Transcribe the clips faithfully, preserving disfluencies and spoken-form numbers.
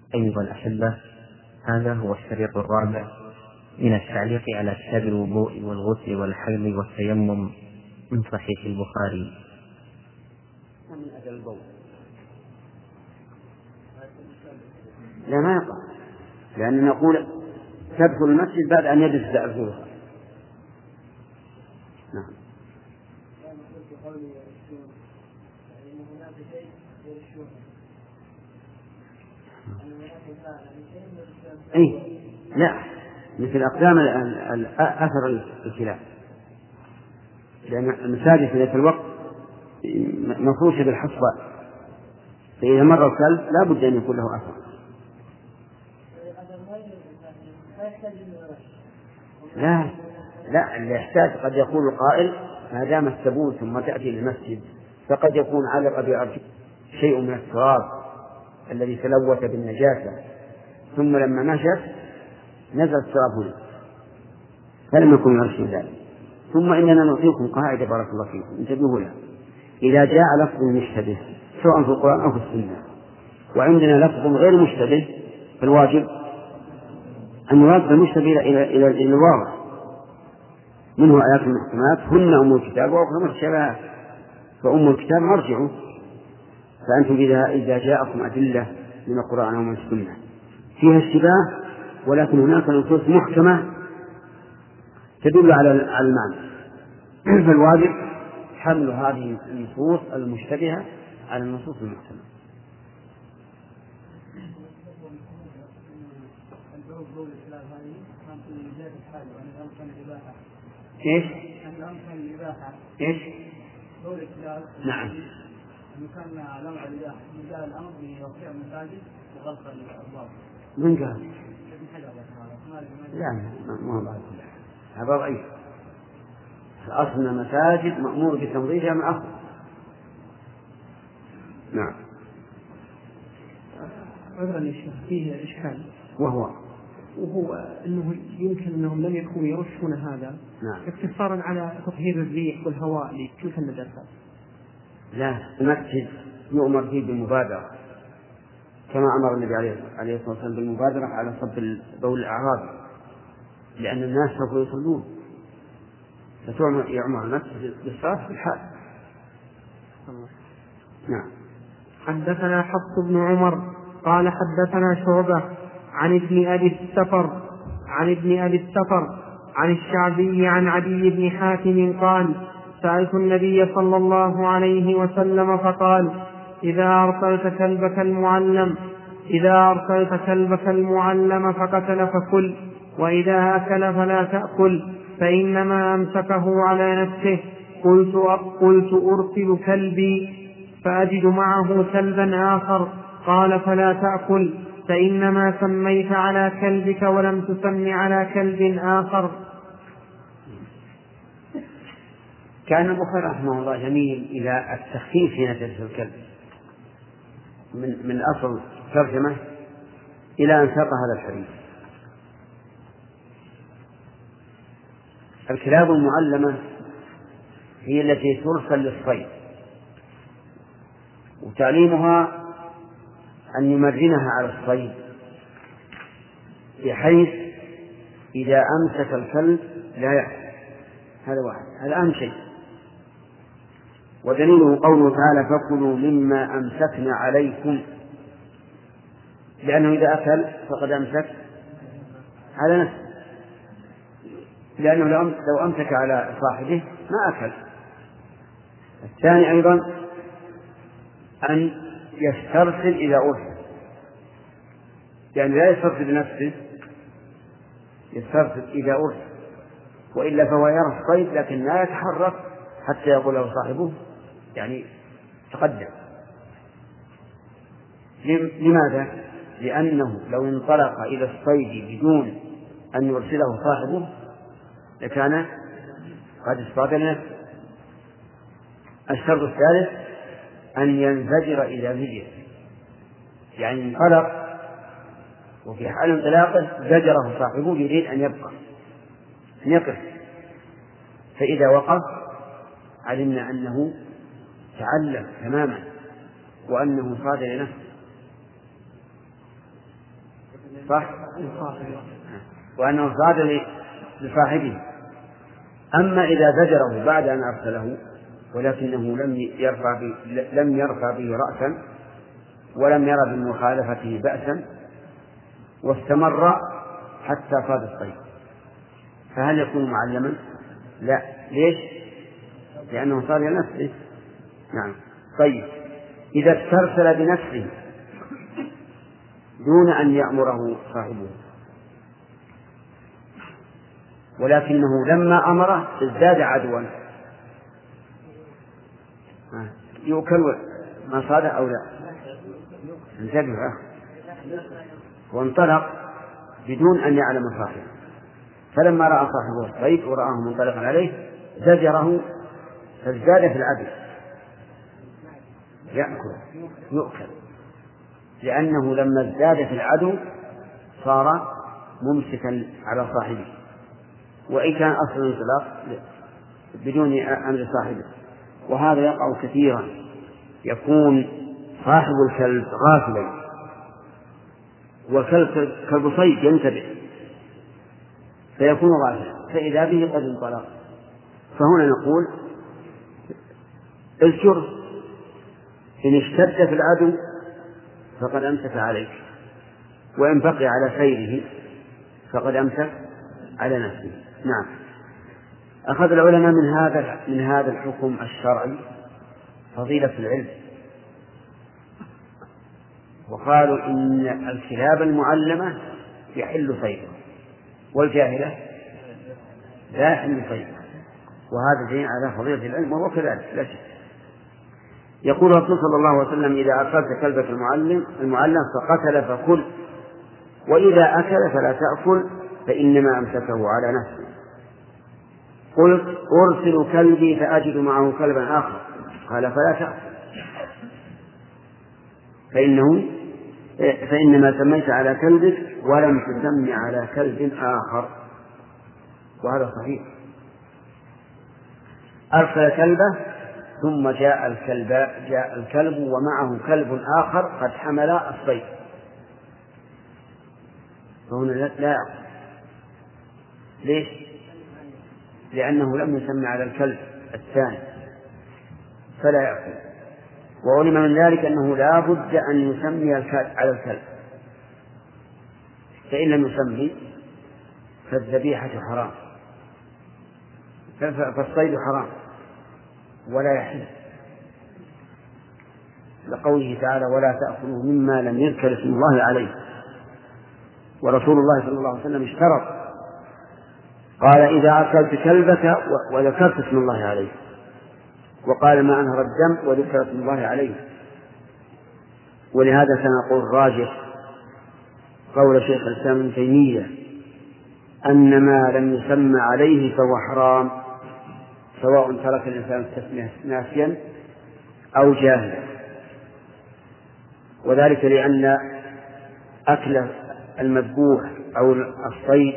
أيها الأحبة، هذا هو الشريط الرابع من التعليق على كتاب الوضوء والغسل والحيض والتيمم من صحيح البخاري. من أجل البول لا ما يقع، لأن نقول تدخل المسجد بعد أن يجلس الزوجة. نعم. أي لا، مثل أقدام أثر الكلاب، لأن المساجد في ذات الوقت مفروشة بالحصباء، فإذا مر الكلب لا بد أن يكون له أثر. لا لا اللي يحتاج قد يقول القائل ما دام السبول ثم تأتي للمسجد فقد يكون علق بأرجل شيء من التراب الذي تلوث بالنجاسة، ثم لما نشف نزل التراب هنا فلم يكن يرشد ذلك. ثم إننا نعطيكم قاعدة بارك الله فيكم انتبهوا لها: إذا جاء لفظ مشتبه سواء في القرآن أو في السنة وعندنا لفظ غير مشتبه فالواجب أن يرد المشتبه إلى إلى إلى الواضح، منه آيات المحكمات هن أم الكتاب وأخرى متشابهات، فأم الكتاب مرجعه. فأنتم إذا إذا جاءكم أدلة من القرآن أو من السنة فيها اشتباه ولكن هناك نصوص محكمة تدل على على المعنى، فالواجب حمل هذه النصوص المشتبهة على النصوص المحكمة. إيش؟ إيش؟ نعم. من قال؟ لا ما هو بعد هذا ضعيف. أصل المساجد مأمور بتنظيفها من أصل. نعم. عذرا يا شيخ فيه إشكال وهو وهو أنه يمكن أنهم لم يكونوا يرشون هذا نعم. اقتصارا على تطهير الريح والهواء لتلك النجاسات. لا، المسجد يؤمر فيه بالمبادرة كما أمر النبي عليه الصلاة والسلام بالمبادرة على صب بول الأعراب، لأن الناس سوف يصلون فيعمر المسجد بالصلاة في الحال. نعم. حدثنا حفص بن عمر قال حدثنا شعبة عن ابن أبي السفر عن ابن أبي السفر عن الشعبي عن عدي بن حاتم قال: سألت النبي صلى الله عليه وسلم فقال: إذا أرسلت كلبك المعلم إذا أرسلت كلبك المعلم فقتل فكل، وإذا أكل فلا تأكل فإنما أمسكه على نفسه. قلت قلت أرسل كلبي فأجد معه كلبا آخر. قال: فلا تأكل فإنما سميت على كلبك ولم تسم على كلب آخر. كان البخاري رحمه الله جميل إلى التخفيف في نجاسة الكلب من من أصل ترجمة إلى أن ساق هذا الحديث. الكلاب المعلمة هي التي ترسل للصيد، وتعليمها أن يمرنها على الصيد بحيث إذا أمسك الكلب لا يأكل. هذا واحد، هذا أهم شيء. ودليله قوله تعالى: فكلوا مما أمسكنا عليكم، لأنه إذا أكل فقد أمسك على نفسه، لأنه لو أمسك على صاحبه ما أكل. الثاني أيضا أن يسترسل إذا أرسل، يعني لا يسترسل بنفسه، يسترسل إذا أرسل، وإلا فهو يرى الصيد لكن لا يتحرك حتى يقول له صاحبه يعني تقدم. لماذا؟ لأنه لو انطلق إلى الصيد بدون أن يرسله صاحبه لكان قد اصطاد لنفسه. الشرط الثالث أن ينزجر إذا زجر، يعني انطلق وفي حال انطلاقه زجره صاحبه يريد أن يبقى أن يقف، فإذا وقف علمنا أنه تعلم تماما وأنه صاد لنفسه. صح؟ وأنه صاد لصاحبه. أما إذا زجره بعد أن أرسله ولكنه لم يرفع به لم يرفع به رأسا ولم يرى بمخالفته بأسا واستمر حتى صاد الصيد، فهل يكون معلما؟ لا. ليش؟ لأنه صار لنفسه. نعم. طيب، إذا استرسل بنفسه دون أن يأمره صاحبه ولكنه لما أمره ازداد عدوا، يؤكل ما صاد أو لا؟ انتبه، وانطلق بدون أن يعلم صاحبه، فلما رأى صاحبه الصيد ورآه منطلقا عليه زجره فازداد في العدل، يأكل يؤكل، لأنه لما ازداد في العدو صار ممسكا على صاحبه، وإن كان أصل الانطلاق بدون أمر صاحبه. وهذا يقع كثيرا، يكون صاحب الكلب غافلا والكلب كلب صيد ينتبه فيكون غافلا، فإذا به قد انطلق، فهنا نقول اذكر إن اشتد في العدو فقد أمسك عليك، وإن بقي على خيره فقد أمسك على نفسه. نعم. أخذ العلماء من هذا من هذا الحكم الشرعي فضيلة العلم، وقالوا إن الكلاب المعلمة يحل صيدها والجاهلة لا يحل صيدها، وهذا دليل على فضيلة العلم، وهو كذلك لا شك. يقول الرسول صلى الله عليه وسلم: إذا أكلت كلبك المعلم المعلم فقتل فكل، وإذا أكل فلا تأكل فإنما أمسكه على نفسه. قلت: أرسل كلبي فأجد معه كلبا آخر، قال: فلا تأكل، فإنه فإنما سميت على كلبك ولم تسمي على كلب آخر. وهذا صحيح. أرسل كلبه ثم جاء الكلب جاء الكلب ومعه كلب آخر قد حمل الصيد، فهنا لا يأكل. ليش؟ لأنه لم يسمى على الكلب الثاني فلا يأكل. وعلم من ذلك أنه لا بد أن يسمي على الكلب، فإن لم يسمي فالذبيحة حرام، فالصيد حرام ولا يحل، لقوله تعالى: ولا تأكلوا مما لم يذكر اسم الله عليه. ورسول الله صلى الله عليه وسلم اشترط، قال: إذا أكلت كلبك وذكرت اسم الله عليه، وقال: ما أنهر الدم وذكر اسم الله عليه. ولهذا سنقول راجح قول شيخ الإسلام ابن تيمية أن ما لم يسمى عليه فهو حرام، سواء ترك الإنسان التسمية ناسيا أو جاهلا، وذلك لأن أكل المذبوح أو الصيد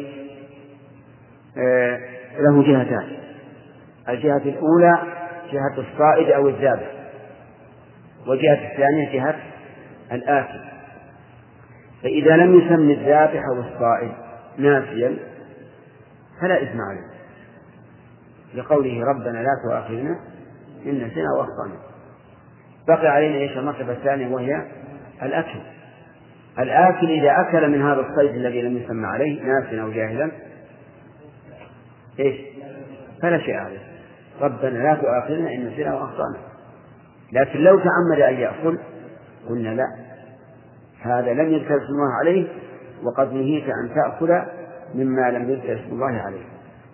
له جهتان: الجهة الأولى جهة الصائد أو الذابح، والجهة الثانية جهة الآكل. فإذا لم يسمي الذابح أو الصائد ناسيا فلا إثم عليه، لقوله: ربنا لا تؤاخذنا إن نسينا وأخطأنا. بقي علينا إيش المرتبة الثانية، وهي الأكل. الآكل إذا أكل من هذا الصيد الذي لم يسمى عليه ناسيا أو جاهلا إيش؟ فلا شيء عليه، ربنا لا تؤاخذنا إن نسينا وأخطأنا. لكن لو تعمد أن يأكل قلنا: لا، هذا لم يذكر اسم الله عليه، وقد نهيت أن تأكل مما لم يذكر اسم الله عليه.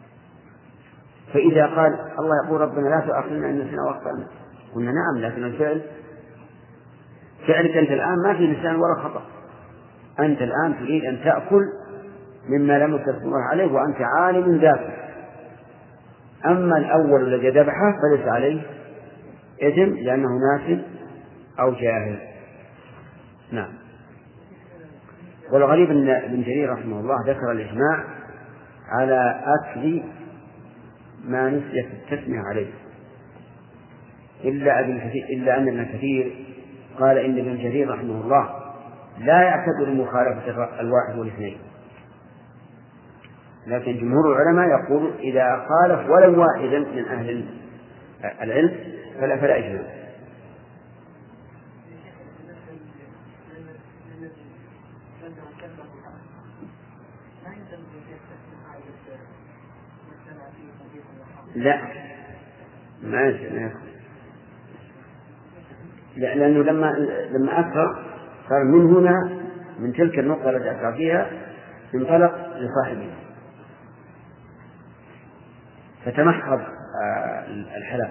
فإذا قال الله يقول: ربنا لا تؤاخذنا إن نسينا وأخطأنا، قلنا: نعم، لكن الفعل فعلك أنت الآن ما في نسيان ولا خطأ، أنت الآن تريد أن تأكل مما لم يذكر اسم الله عليه وأنت عالم ذاته. أما الأول الذي ذبحه فليس عليه إثم لأنه ناس أو جاهل. نعم. والغريب أن ابن جرير رحمه الله ذكر الإجماع على أكل ما نسيت التسمية عليه، إلا ابن كثير إلا أن ابن كثير قال إن ابن جرير رحمه الله لا يعتبر مخالفة الواحد والاثنين، لكن جمهور العلماء يقول إذا خالف ولو واحدا من أهل العلم فلا فلا إجماع. لا ما يصير، لأنه لما لما أكثر صار من هنا من تلك النقطة التي أكثر فيها انطلق لصاحبه فتمحض الحلال.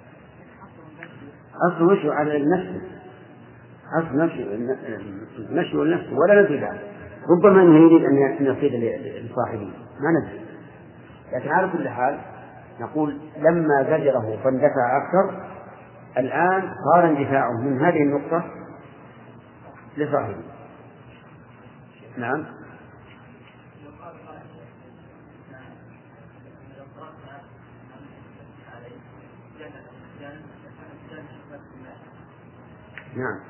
أصل مشي على النفس، أصل مشي مشي النفس ولا ندري بعد، ربما أنه يريد أن يصيد لصاحبه ما ندري، لكن على كل حال نقول لما زجره فاندفع أكثر الآن صار اندفاعه من هذه النقطة لصاحبه. نعم. نعم.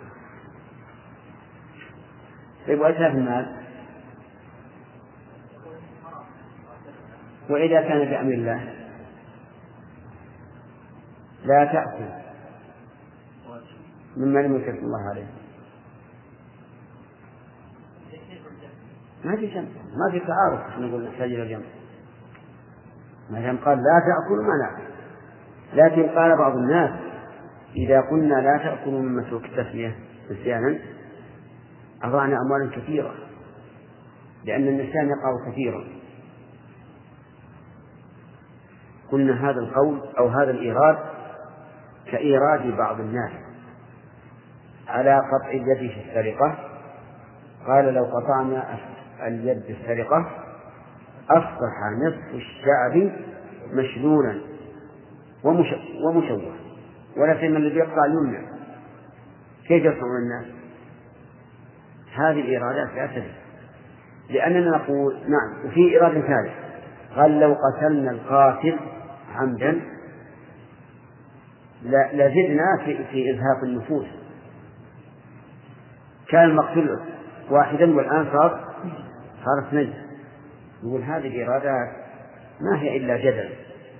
طيب وأتلف المال وإذا كان بأمر الله لا تأكل مما لم يكتب الله عليه، ما في جمع، ما في تعارف، نقول نحتاج إلى جمع، ما دام قال لا تأكل ما نأكل. لكن قال بعض الناس إذا قلنا لا تأكلوا من مسروق التسمية نسيانا أضعنا أموالا كثيرة، لأن النسيان يقع كثيرا. قلنا هذا القول أو هذا الإيراد كإيراد بعض الناس على قطع اليد في السرقة، قال لو قطعنا اليد في السرقة أصبح نصف الشعب مشلولا ومشوه، ولا سيما الذي يقطع اليمنى، كيف يصنع الناس؟ هذه الإيرادات لا تدري، لأننا نقول نعم. وفي إيراد ثالث قال لو قتلنا القاتل عمدا لزدنا في, في إزهاق النفوس، كان المقتول واحدا والآن صار صار اثنين. يقول هذه الإرادات ما هي إلا جدل،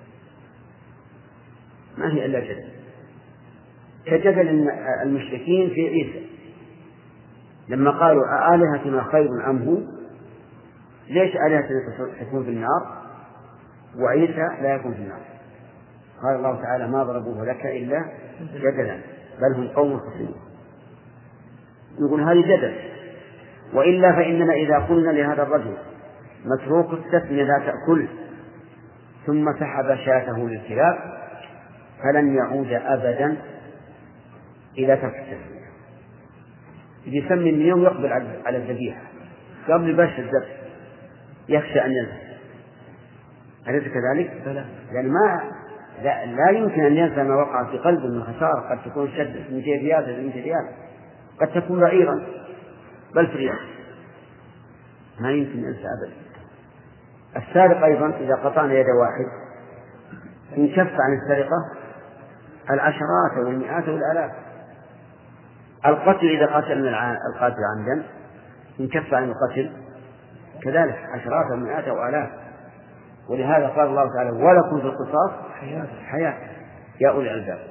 ما هي إلا جدل، كجدل المشركين في عيسى لما قالوا أآلهتنا خير أم هو، ليش آلهتنا تكون في النار وعيسى لا يكون في النار؟ قال الله تعالى ما ضربوه لك إلا جدلا بل هم قوم خصمون. يقول هذه جدل، وإلا فإننا إذا قلنا لهذا الرجل متروك التسمية لا تأكل ثم سحب شاته للكلاب فلن يعود أبدا إلى ترك التسمية، يسمي من يوم يقبل على الذبيحة قبل باش الذبح يخشى أن يذهب، أليس كذلك؟ يعني ما لا, لا يمكن أن ينسى ما وقع في قلبه من خسارة، قد تكون شد مئتين ريال ثلاثمائة ريال، قد تكون بعيرا بل في ريال، ما يمكن أنسى أبدا. السارق أيضا إذا قطعنا يد واحد انكف عن السرقة العشرات والمئات والآلاف. القتل إذا قتلنا القاتل عمدا انكف عن القتل كذلك عشرات والمئات وآلاف. ولهذا قال الله تعالى ولكم في القصاص حياة يا أولي الألباب.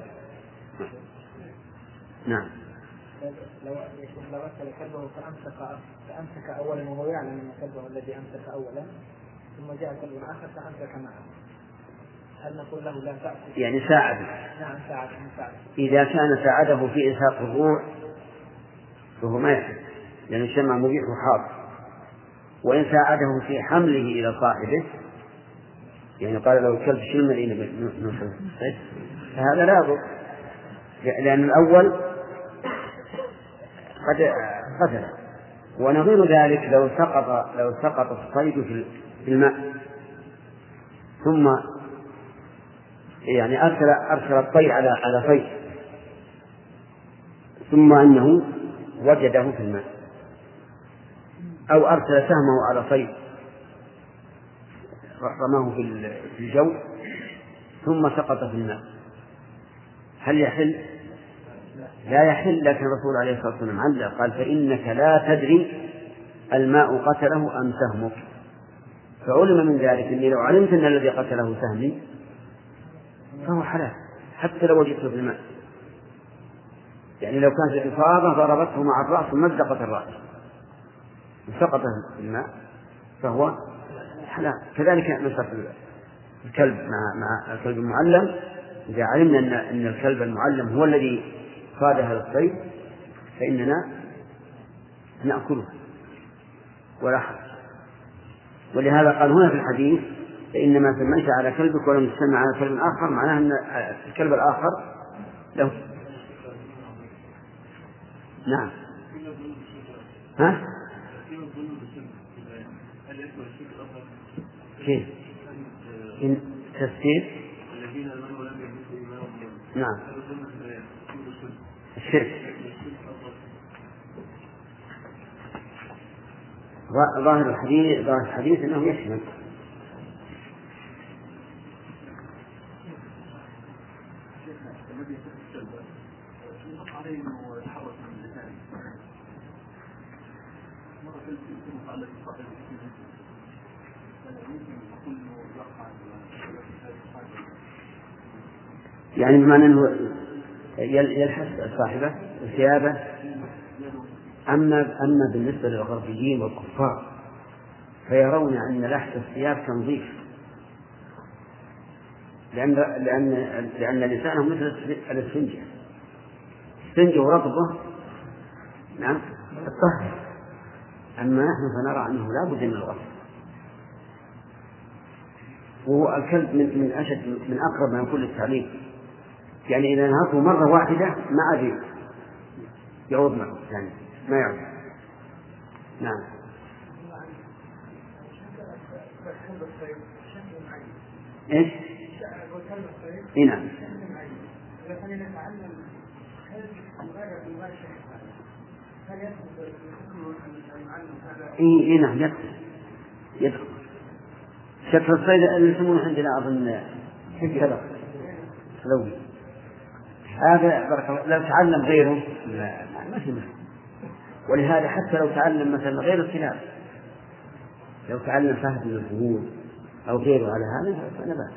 نعم. لو لو أكل كلبه فأمسك فأمسك أولا وهو يعلم أن كلبه الذي أمسك أولا ثم جاء كلب آخر فأمسك معه، هل نقول له لا تأكل؟ يعني ساعده. نعم ساعده. إذا كان ساعده في إزهاق الروح فهو ما يحل، لأن الشمع مبيح وحاضر. وإن ساعده في حمله إلى صاحبه، يعني قال له الكلب شلم إلى نصره فهذا لا يضر، لأن الأول قد قتل. ونظير ذلك لو سقط لو سقط الصيد في الماء ثم يعني أرسل أرسل الطير على على صيد ثم أنه وجده في الماء، أو أرسل سهمه على صيد رماه في الجو ثم سقط في الماء، هل يحل؟ لا يحل، لكن الرسول عليه الصلاة والسلام علق قال فإنك لا تدري الماء قتله أم سهمك. فعلم من ذلك أني لو علمت أن الذي قتله سهمي فهو حلال حتى لو وجدته في الماء. يعني لو كانت الإفاضة ضربته مع الرأس ومزقت الرأس وسقط في الماء فهو حلال. كذلك نشرب الكلب مع مع الكلب المعلم، إذا علمنا أن أن الكلب المعلم هو الذي صاد هذا الصيد فإننا نأكله ولا حرج. ولهذا قال هنا في الحديث فإنما سميت على كلبك ولم تسمى على كلب آخر، معناه أن الكلب الآخر له. نعم. ها؟ كيف؟ إن تفسير؟ نعم. الشرك. ظاهر الحديث ظاهر الحديث أنه يشمل. يعني بمعنى أنه يلحس صاحبه وثيابه. أما أما بالنسبة للغربيين والكفار فيرون أن لحس الثياب كنظيف، لأن لأن لأن لسانهم مثل الإسفنجة، الإسفنجة ورطبه نعم الطهر. أما نحن فنرى أنه لا بد من الغسل. وهو الكلب من من أشد من أقرب ما يكون للتعليم، يعني إذا نهته مرة واحدة ما عاد يعود معه يعني ما يعود. نعم. إيش؟ إيه نعم. إيه إيه نعم يدخل يدخل شكل الصيد اللي يسمونه عندنا أظن كذا لوي هذا بارك الله. لو تعلم غيره لا ما في مشكلة. ولهذا حتى لو تعلم مثلا غير الكلاب، لو تعلم فهد من الفهود أو غيره على هذا فلا بأس.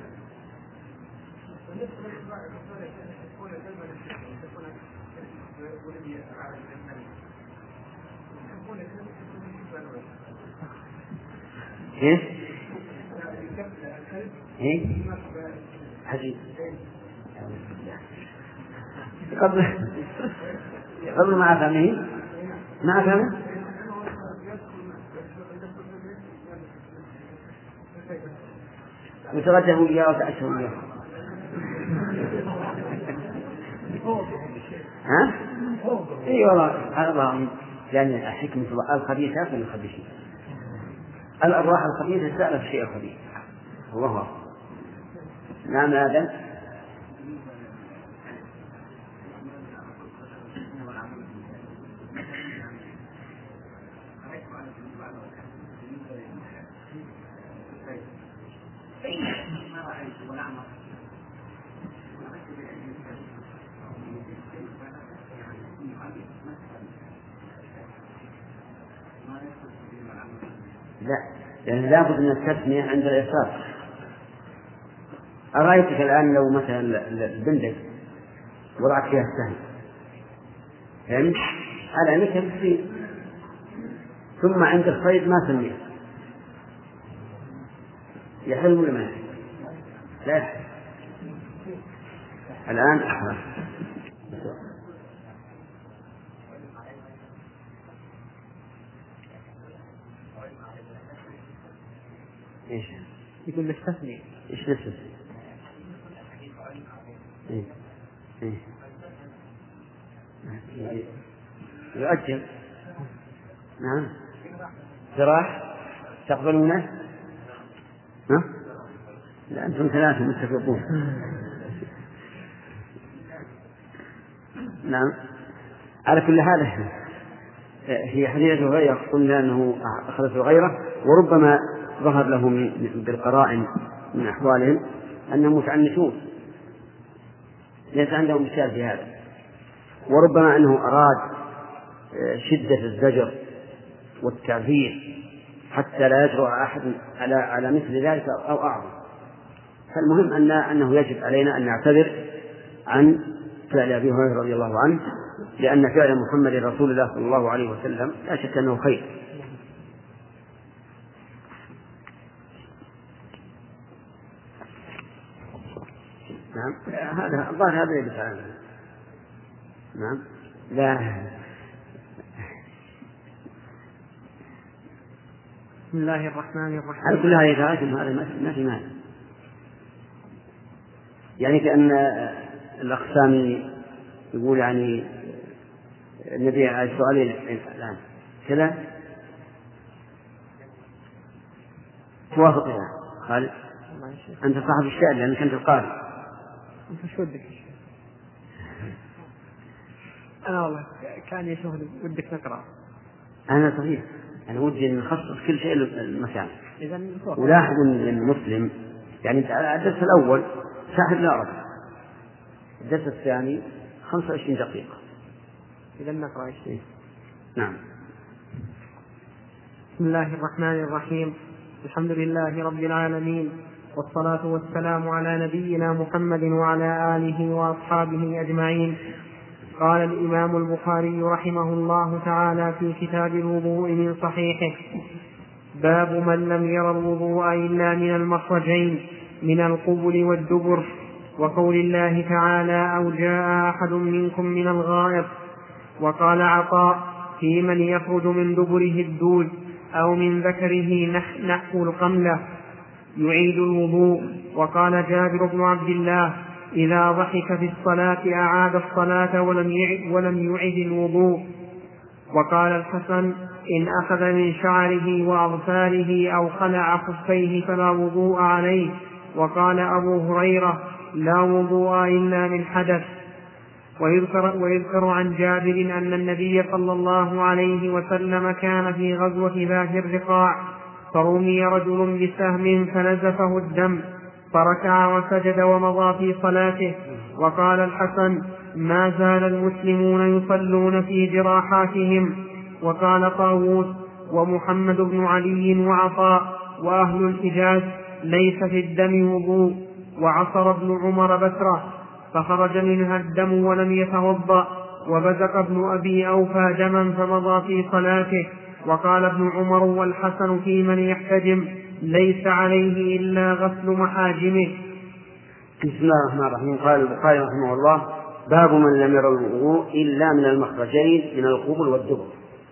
إيه؟ إيه؟ حجيب. قبل قبل ما أفهمه ما أفهمه وتغدى وياه وتعشى وياه. ها؟ إي والله هذا يعني حكمة الله الخبيثات والخبيثين. الأرواح الخبيثة تسأل في الشيء الخبيث. الله أكبر. نعم هذا لا، لأن لابد من التسمية عند الإصرار. أرأيتك الآن لو مثلا البندق وضعت فيها السهم فهمت؟ على نكب فيه ثم عند الصيد ما سميه يحل ولا ما يحل؟ لا يحل. الآن أحرم. إيش؟ يقول لك تسمية. إيش نفسه؟ إيه؟ إيه؟ يؤجل. نعم. جراح تقبلونه؟ ها؟ لا أنتم ثلاثة متفقون. نعم. على كل حال هي حديثة غيره، قلنا أنه أخذته غيره، وربما ظهر له بالقرائن من أحوالهم أنهم متعنتون ليس عندهم إشكال في هذا. وربما أنه أراد شدة الزجر والتعذير حتى لا يجرؤ أحد على على مثل ذلك أو أعظم. فالمهم أن أنه يجب علينا أن نعتذر عن فعل أبي هريرة رضي الله عنه، لأن فعل محمد رسول الله صلى الله عليه وسلم لا شك أنه خير. نعم هذا الظاهر هذا يدفع عنه. نعم لا بسم الله الرحمن الرحيم. على كل هذه هذا ما في مانع، يعني كأن الأقسام يقول يعني النبي عليه السؤال الآن كذا توافق يا خالد، أنت صاحب الشأن لأنك أنت القارئ. أنت شو ودك؟ أنا والله كان يشوف ودك نقرأ. أنا صحيح أنا ودي أن نخصص كل شيء المكان. إذن ولاحظ أن المسلم يعني الدرس الأول شاهد لا رجل، الدرس الثاني خمسة وعشرين دقيقة. إذا نقرأ شيء. نعم. بسم الله الرحمن الرحيم. الحمد لله رب العالمين، والصلاة والسلام على نبينا محمد وعلى آله وأصحابه أجمعين. قال الإمام البخاري رحمه الله تعالى في كتاب الوضوء من صحيحه: باب من لم ير الوضوء إلا من المخرجين من القبل والدبر، وقول الله تعالى: أو جاء أحد منكم من الغائط. وقال عطاء: في من يخرج من دبره الدود أو من ذكره نحو القملة يعيد الوضوء. وقال جابر بن عبد الله: إذا ضحك في الصلاة أعاد الصلاة ولم يعد, ولم يعد الوضوء. وقال الحسن: إن أخذ من شعره وأظفاره أو خلع خفيه فلا وضوء عليه. وقال أبو هريرة: لا وضوء إلا من حدث. ويذكر, ويذكر عن جابر أن النبي صلى الله عليه وسلم كان في غزوة ذات الرقاع، فرمي رجل بسهم فنزفه الدم، فركع وسجد ومضى في صلاته. وقال الحسن: ما زال المسلمون يصلون في جراحاتهم. وقال طاووس ومحمد بن علي وعطاء وأهل الحجاز: ليس في الدم وضوء. وعصر ابن عمر بسرة فخرج منها الدم ولم يتوضأ، وبزق ابن أبي أوفى دما فمضى في صلاته. وقال ابن عمر والحسن في من يحتجم: ليس عليه إلا غسل محاجمه. بسم الله الرحمن الرحيم. قال البخاري رحمه الله: باب من لم ير الوضوء إلا من المخرجين من القبل والدبر.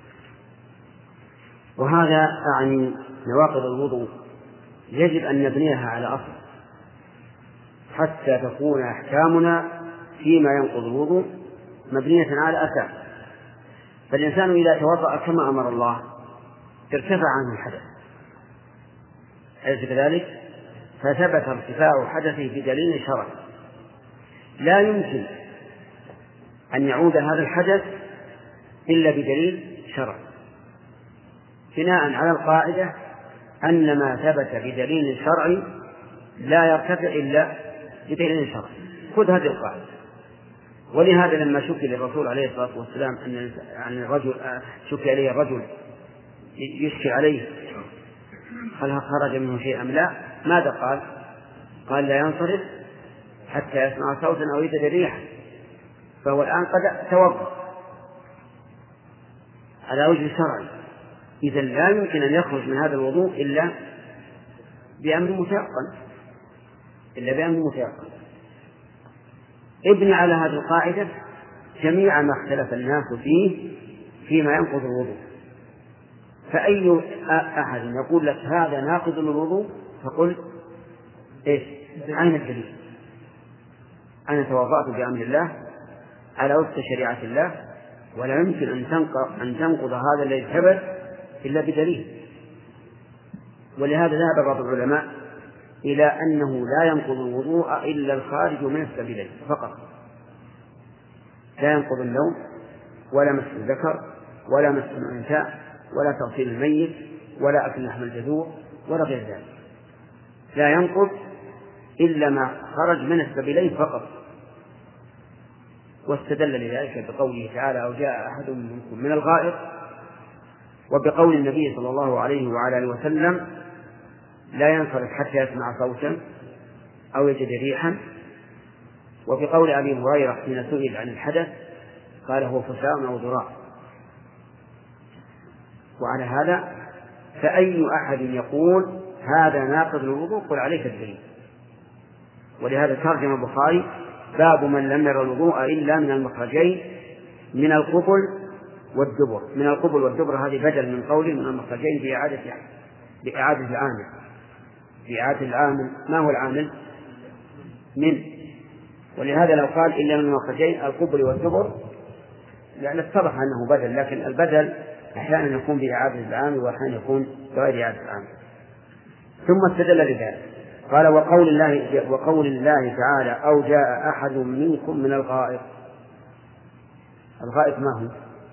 وهذا أعني نواقض الوضوء يجب أن نبنيها على أصل حتى تكون أحكامنا فيما ينقض الوضوء مبنية على أساس. فالإنسان إذا توضأ كما أمر الله ارتفع عنه الحدث، أليس كذلك؟ فثبت ارتفاع حدثه بدليل شرعي، لا يمكن أن يعود هذا الحدث إلا بدليل شرعي، بناء على القاعدة أن ما ثبت بدليل شرعي لا يرتفع إلا بدليل شرعي. خذ هذه القاعدة. ولهذا لما شكي للرسول عليه الصلاة والسلام أن الرجل شكي عليه الرجل يشكي عليه هل خرج منه شيء أم لا، ماذا قال؟ قال: لا ينصرف حتى يسمع صوتا أو يجد ريحا. فهو الآن قد توضأ على وجه شرعي، إذا لا يمكن أن يخرج من هذا الوضوء إلا بأمر متيقن إلا بأمر متيقن. ابني على هذه القاعدة جميع ما اختلف الناس فيه فيما ينقض الوضوء. فأي أحد يقول لك هذا ناقض للوضوء فقل: إيش؟ أين الدليل؟ أنا توضأت بأمر الله على وفق شريعة الله، ولا يمكن أن تنقض هذا الذي ثبت إلا بدليل. ولهذا ذهب بعض العلماء إلى أنه لا ينقض الوضوء إلا الخارج من السبيلين فقط، لا ينقض النوم ولا مس الذكر ولا مس الأنثى ولا تغسيل الميت ولا أكل لحم الجذور ولا غير ذلك، لا ينقض إلا ما خرج من السبيلين فقط. واستدل لذلك بقوله تعالى أو جاء أحد منكم من الغائط، وبقول النبي صلى الله عليه وعلى آله وسلم لا ينصرف حتى يسمع صوتا أو يجد ريحا، وبقول أبي هريرة حين سئل عن الحدث قال هو فساء أو ذراع. وعلى هذا فأي أحد يقول هذا ناقض الوضوء قل عليك الدليل. ولهذا ترجم البخاري باب من لم ير الوضوء إلا من المخرجين من القبل والدبر. من القبل والدبر هذه بدل من قول من المخرجين بإعادة بإعادة العامل بإعادة العامل. ما هو العامل؟ من. ولهذا لو قال إلا من المخرجين القبل والدبر يعني اتضح أنه بدل، لكن البدل أحيانا يكون بإعادة العامل وأحيانا يكون بغير إعادة العامل. ثم استدل بذلك قال وقول الله وقول الله تعالى أو جاء أحد منكم من الغائط. الغائط ما هو؟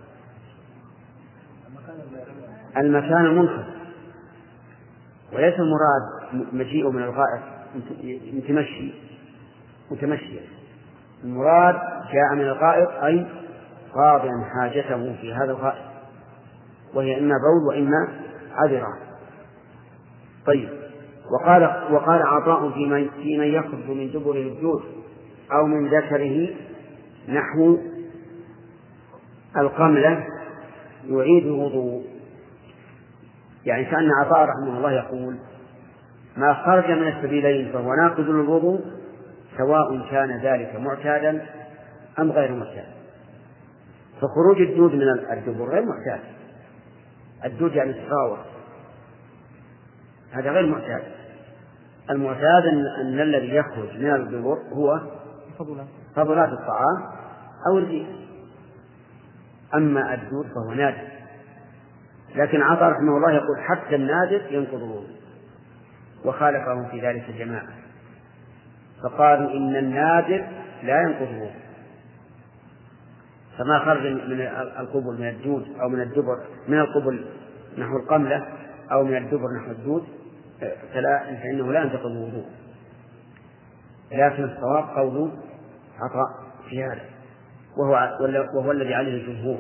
المكان المنخفض، وليس المراد مجيء من الغائط متمشي متمشيا. المراد جاء من الغائط أي قاضيا حاجته في هذا الغائط، وهي إما بول وإما عذرة. طيب، وقال وقال عطاء في من في من يخرج من دبره الجود أو من ذكره نحو القملة يعيد الوضوء. يعني كأن عطاء رحمه الله يقول ما خرج من السبيلين فهو ناقض للوضوء سواء كان ذلك معتادا أم غير معتاد. فخروج الدود من الدبر غير معتاد، الدود يعني التراوح، هذا غير معتاد. المعتاد أن الذي يخرج من الدبر هو فضلات الطعام أو الريح، أما الدود فهو نادر. لكن عطاء رحمه الله يقول حتى النادر ينقض الوضوء، وخالفهم في ذلك الجماعة فقالوا إن النادر لا ينقض الوضوء. فما خرج من القبل من الدود أو من الدبر من القبل نحو القملة أو من الدبر نحو الدود فلا فإنه لا ينتقض الوضوء. لكن الصواب قول عطاء في هذا، وهو, وهو الذي عليه الجمهور،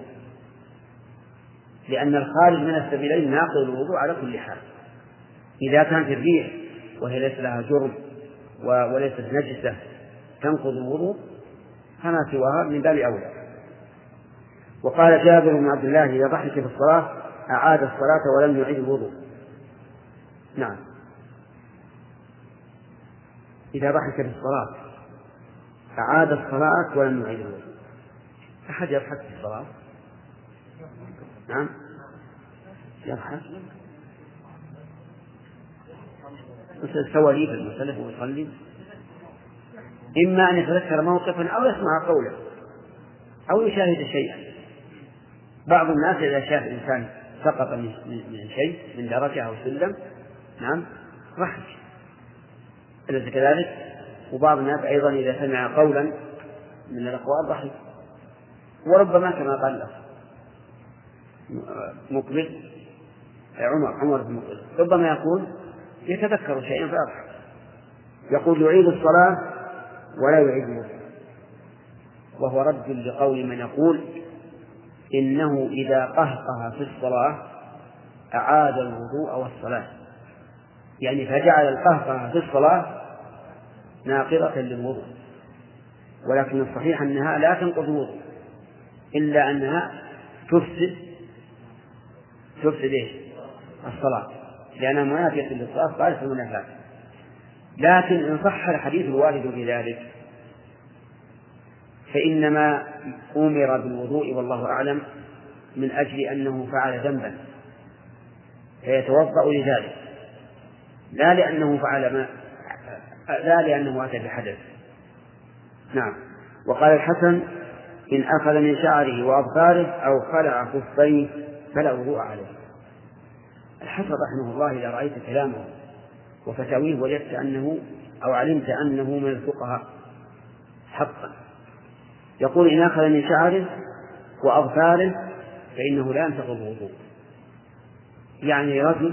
لأن الخارج من السبيلين ناقض الوضوء على كل حال. إذا كانت الريح وهي ليس لها جرم وليست نجسة تنقض الوضوء فما سواها من باب أولى. وقال جابر بن عبد الله إذا ضحك في الصلاة أعاد الصلاة ولم يعيد الوضوء. نعم، إذا ضحك في الصلاة أعاد الصلاة ولم يعيد الوضوء. أحد يضحك في الصلاة؟ نعم يضحك مثل سواليف المسلف ويصلي، إما أن يتذكر موقفا أو يسمع قولا أو يشاهد شيئا. بعض الناس إذا شاف إنسان سقط من شيء من درجة أو سلم نعم ضحك، أليس كذلك؟ وبعض الناس أيضا إذا سمع قولا من الأقوال ضحك. وربما كما قال له مقبل عمر عمر بن مقبل ربما يقول يتذكر شيئا فيضحك، يقول يعيد الصلاة ولا يعيد الوضوء، وهو رد لقول من يقول إنه إذا قهقه في الصلاة أعاد الوضوء والصلاة، يعني فجعل القهقه في الصلاة ناقضة للوضوء. ولكن الصحيح أنها لا تنقض الوضوء إلا أنها تفسد تفسد الصلاة لأنها منافية للصلاة قالت المنافاة. لكن إن صح الحديث الوارد في ذلك فإنما أمر بالوضوء والله أعلم من أجل أنه فعل ذنبا فيتوضأ لذلك، لا لأنه فعل ما لا لأنه أتى بحدث. نعم. وقال الحسن إن أخذ من شعره وأظفاره أو خلع خفيه فلا وضوء عليه. الحسن رحمه الله إذا رأيت كلامه وفتاويه وجدت أنه أو علمت أنه من الفقهاء حقا. يقول إن أخذ من شعره وأظفاره فإنه لا ينتقض الوضوء. يعني رجل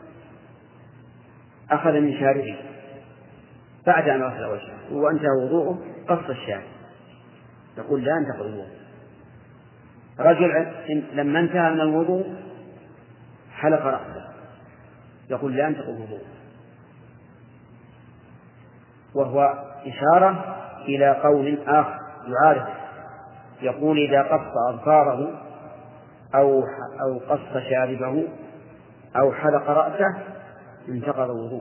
أخذ من شعره بعد أن غسل وجهه وانتهى وضوءه قص الشعر يقول لا ينتقض الوضوء. رجل لما انتهى من الوضوء حلق رأسه يقول لا ينتقض الوضوء، وهو إشارة إلى قول آخر يعارض، يقول إذا قص أظفاره أو أو قص شاربه أو حلق رأسه انتقض الوضوء،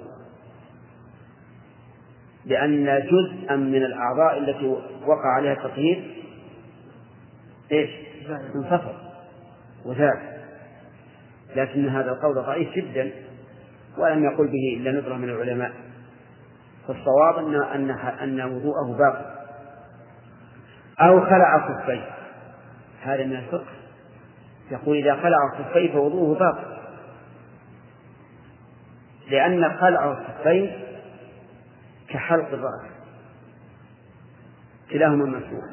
لأن جزءا من الأعضاء التي وقع عليها التطهير إيش؟ انصفر وزاد. لكن هذا القول ضعيف جدا ولم يقل به إلا ندرة من العلماء، فالصواب أن أن أن وضوءه باقي. أو خلع خفيه، هذا من الفقه، يقول إذا خلع خفيه فوضوءه باقي، لأن خلع الخفين كحلق الرأس كلاهما مسموح،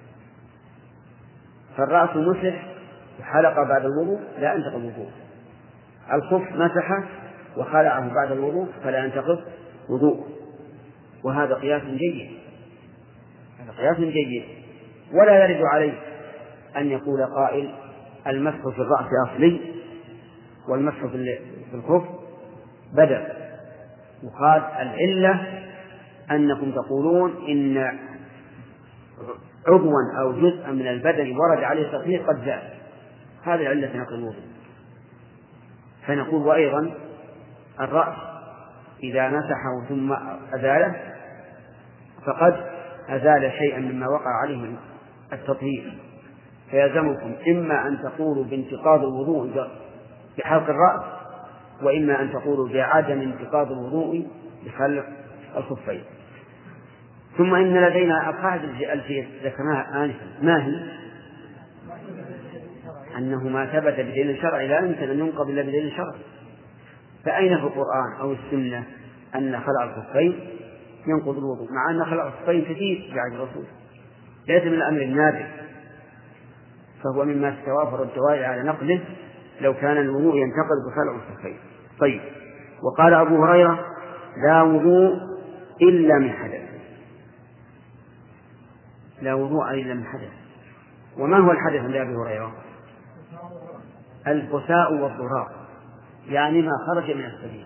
فالرأس مسح وحلق بعد الوضوء لا ينتقض الوضوء، الخف مسح وخلعه بعد الوضوء فلا ينتقض وضوء. وهذا قياس جيد، هذا قياس جيد، ولا يرد عليه أن يقول قائل المسح في الرأس أصلي والمسح في الخف بدل. وقال العلة أنكم تقولون إن عضوا أو جزءا من البدن ورد عليه تطهير قد زاد، هذه علة نقل الوضوء. فنقول وأيضا الرأس إذا مسحه ثم أزاله فقد أزال شيئا مما وقع عليه التطهير، فيلزمكم إما أن تقولوا بانتقاض الوضوء بحلق الرأس، وإما أن تقولوا بعدم انتقاض الوضوء بخلع الخفين. ثم إن لدينا القاعدة التي ذكرناها آنفا، ما هي؟ أنه ما ثبت بدليل الشرع لا يمكن أن ينقض إلا بدليل الشرع. فأين في القرآن أو السنة أن خلع الخفين ينقض الوضوء، مع أن خلع الخفين كثير في عهد الرسول، ليس من الأمر النادر، فهو مما تتوافر الدوائر على نقله لو كان الوضوء ينتقض بخلع الخفين. طيب، وقال أبو هريرة لا وضوء إلا من حدث، لا وضوء إلا من حدث. وما هو الحدث عند أبي هريرة؟ البثاء والضراء، يعني ما خرج من السبيل.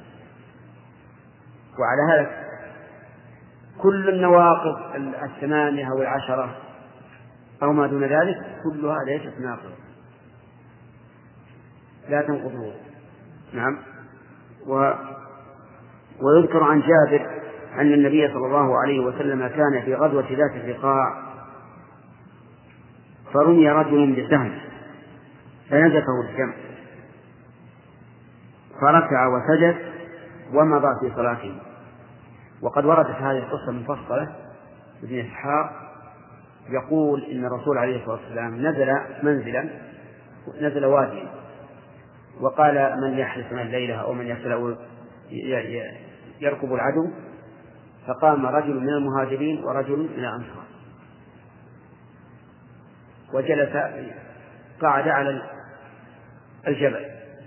وعلى هذا كل النواقض الثمانية أو العشرة أو ما دون ذلك كلها ليست ناقضة لا تنقض. نعم. و... ويذكر عن جابر أن النبي صلى الله عليه وسلم كان في غزوة ذات الرقاع فرمي رجل بسهم فنزفه الدم فركع وسجد ومضى في صلاته. وقد وردت هذه القصة مفصلة ابن إسحاق يقول إن الرسول عليه الصلاة والسلام نزل منزلا نزل واديا وقال من يحرسنا الليلة أو من يخلو يركب العدو، فقام رجل من المهاجرين ورجل من الأنصار وجلس قعد على الجبل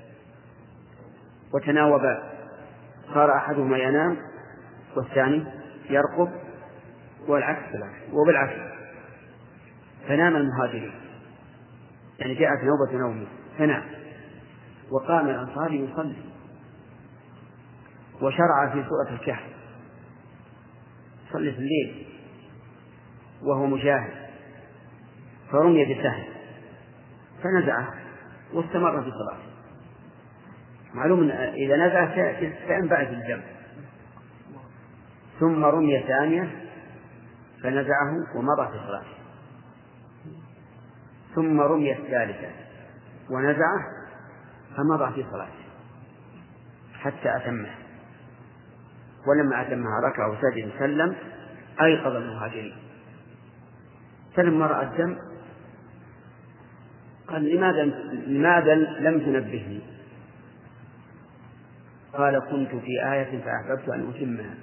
وتناوبا، صار أحدهما ينام والثاني يرقب والعكس وبالعكس، فنام المهاجرين يعني جاءت نوبة نومه فنام، وقام الأنصاري يصلي وشرع في سورة الكهف صلي في الليل وهو مجاهد، فرمي بسهم فنزعه واستمر في صلاته. معلوم أن إذا نزع سينبعث الدم. ثم رمي ثانية فنزعه ومضى في صلاته، ثم رمي الثالثة ونزعه فمضى في صلاته حتى أتمه، ولما أتمها ركع وسجد سلم أيقظ المهاجرين، فلما رأى الدم قال لماذا, لماذا لم تنبهني؟ قال كنت في آية فأحببت أن أتمها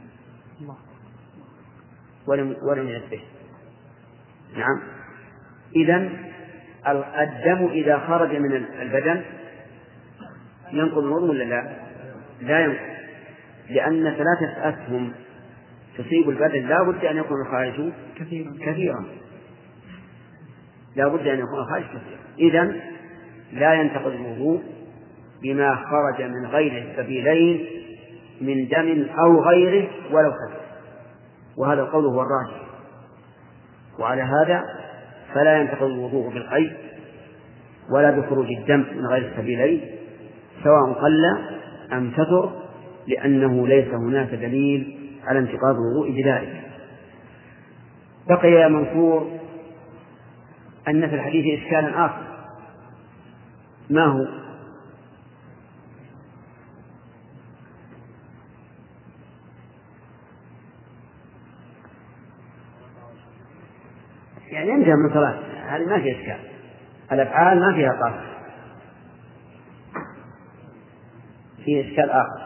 ولم, ولم ينبه. نعم. إذن الدم إذا خرج من البدن ينقض الوضوء ولا لا؟ لا ينقض، لأن ثلاثة أسهم تصيب البدن لا بد أن يكون الخارج كثيرا, كثيرا. لا بد أن يكون خارج كثيرا. إذن لا ينتقض الوضوء بما خرج من غير السبيلين من دم أو غيره ولو كثر، وهذا القول هو الراجح. وعلى هذا فلا ينتقض الوضوء بالقيء ولا بخروج الدم من غير السبيلين سواء قل أم كثر، لأنه ليس هناك دليل على انتقاض الوضوء بذلك. بقي يا منصور أن في الحديث إشكالا آخر، ما هو؟ يعني ينجم من صلاة، هذه ما فيها إشكال، الأفعال ما فيها قاصر، فيه إشكال آخر.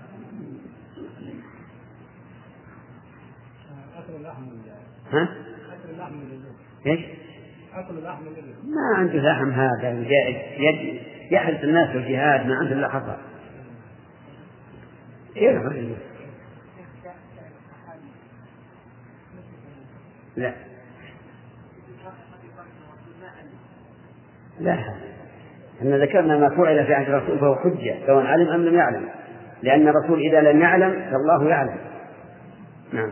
ها؟ أكل اللحم إيش؟ أكل اللحم ما عنده لحم، هذا يد يحرص الناس في الجهاد، ما عنده إلا حصى. إيه لا لا، إن ذكرنا ما فعل في عهد الرسول فهو حجة سواء علم أم لم يعلم، لأن الرسول إذا لم يعلم فالله يعلم. نعم.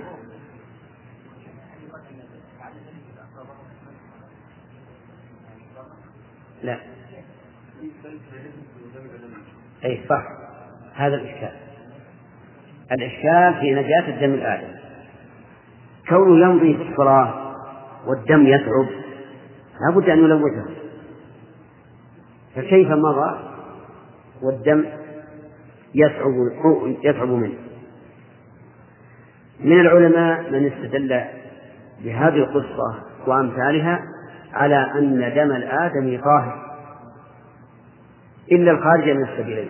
لا أي صح، هذا الإشكال. الإشكال في نجاة الدم الآدمي، كونه يمضي في الصلاة والدم يتعب لا بد أن يلوثه، فكيف مضى والدم يتعب يتعب منه؟ من العلماء من استدل بهذه القصة وأمثالها على أن دم الآدمي طاهر إلا الخارج من السبيلين،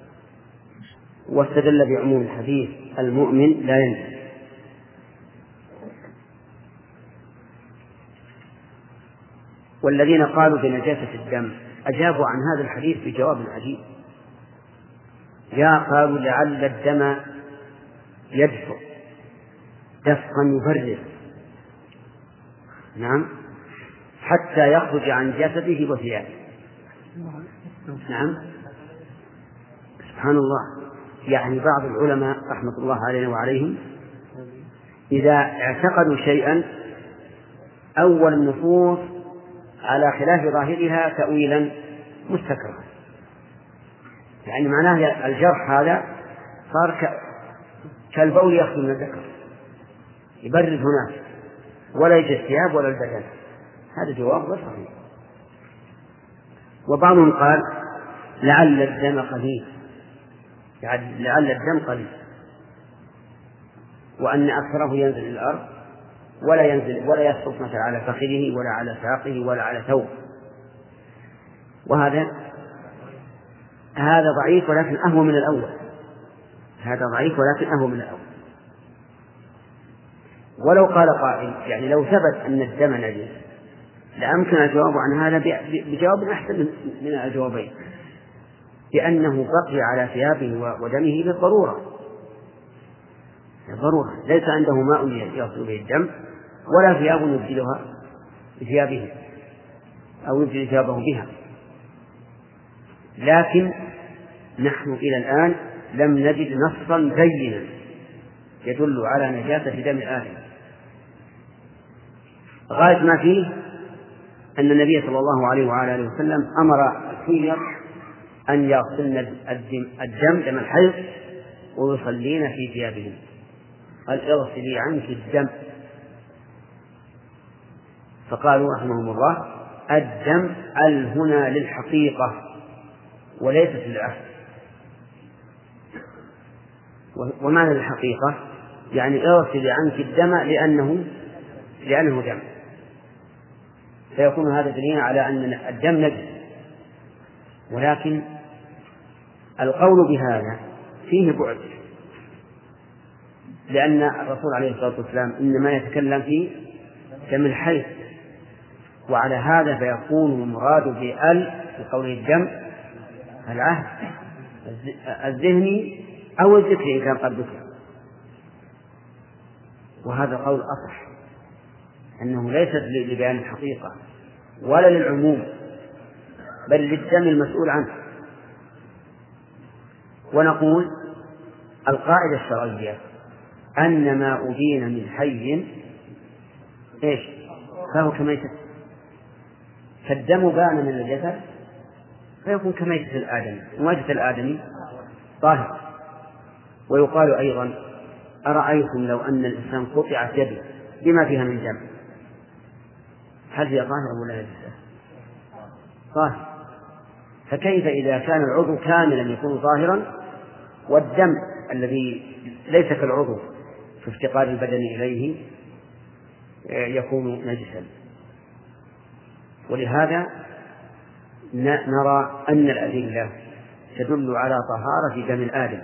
واستدل بعموم الحديث المؤمن لا ينجس. والذين قالوا بنجاسة الدم أجابوا عن هذا الحديث بجواب عجيب، يا قالوا لعل الدم يدفق دفقا يبرد، نعم، حتى يخرج عن جسده وثيابه. نعم، سبحان الله. يعني بعض العلماء رحمة الله علينا وعليهم إذا اعتقدوا شيئا أول النصوص على خلاف ظاهرها تأويلا مستكرها، يعني معناه الجرح هذا صار كالبول يخرج من الذكر يبرد هناك ولا يجي الثياب ولا البدن، هذا جواب غير صحيح. وبعضهم قال لعل الدم قليل، لعل الدم قليل وأن أكثره ينزل إلى الأرض ولا ينزل ولا يسقط مثلا على فخذه ولا على ساقه ولا على ثوب، وهذا هذا ضعيف ولكن أهون من الأول، هذا ضعيف ولكن أهون من الأول. ولو قال قائل يعني لو ثبت أن الدم نجس لأمكن الجواب عن هذا بجواب أحسن من الجوابين، لأنه بقي على ثيابه ودمه بالضرورة، الضرورة ليس عنده ماء يغسل به الدم ولا ثياب يبدلها بثيابه أو يبدل ثيابه بها. لكن نحن إلى الآن لم نجد نصا بينا يدل على نجاسة دم الآدم. غاية ما فيه أن النبي صلى الله عليه وعلى آله وسلم أمر الحيض أن يغسلن الدم دم الحيض ويصلين في ثيابهم، قال اغسلي عنك الدم، فقالوا رحمهم الله الدم الهنا للحقيقة وليست للعهد. ومعنى الحقيقة يعني اغسلي عنك الدم لأنه لأنه دم، فيكون هذا دليل على أن الدم نجس. ولكن القول بهذا فيه بعد، لأن الرسول عليه الصلاة والسلام إنما يتكلم في دم الحيض، وعلى هذا فيكون المراد بأل في قوله الدم العهد الذهني أو الذكري إن كان قد ذكر، وهذا قول أصح أنه ليست لبيان الحقيقة ولا للعموم، بل للدم المسؤول عنه. ونقول القاعدة الشرعية أن ما أبين من حي إيش فهو كميتة، فالدم بان من الجسد فيكون كميتة الآدمي، وميتة الآدمي طاهر. ويقال أيضا أرأيتم لو أن الإنسان قطعت يده بما فيها من دم هل هي طاهرة ولا نجسة؟ طاهر. فكيف إذا كان العضو كاملا يكون طاهرا والدم الذي ليس كالعضو في افتقار البدن إليه يكون نجسا؟ ولهذا نرى أن الأدلة تدل على طهارة دم الآدم،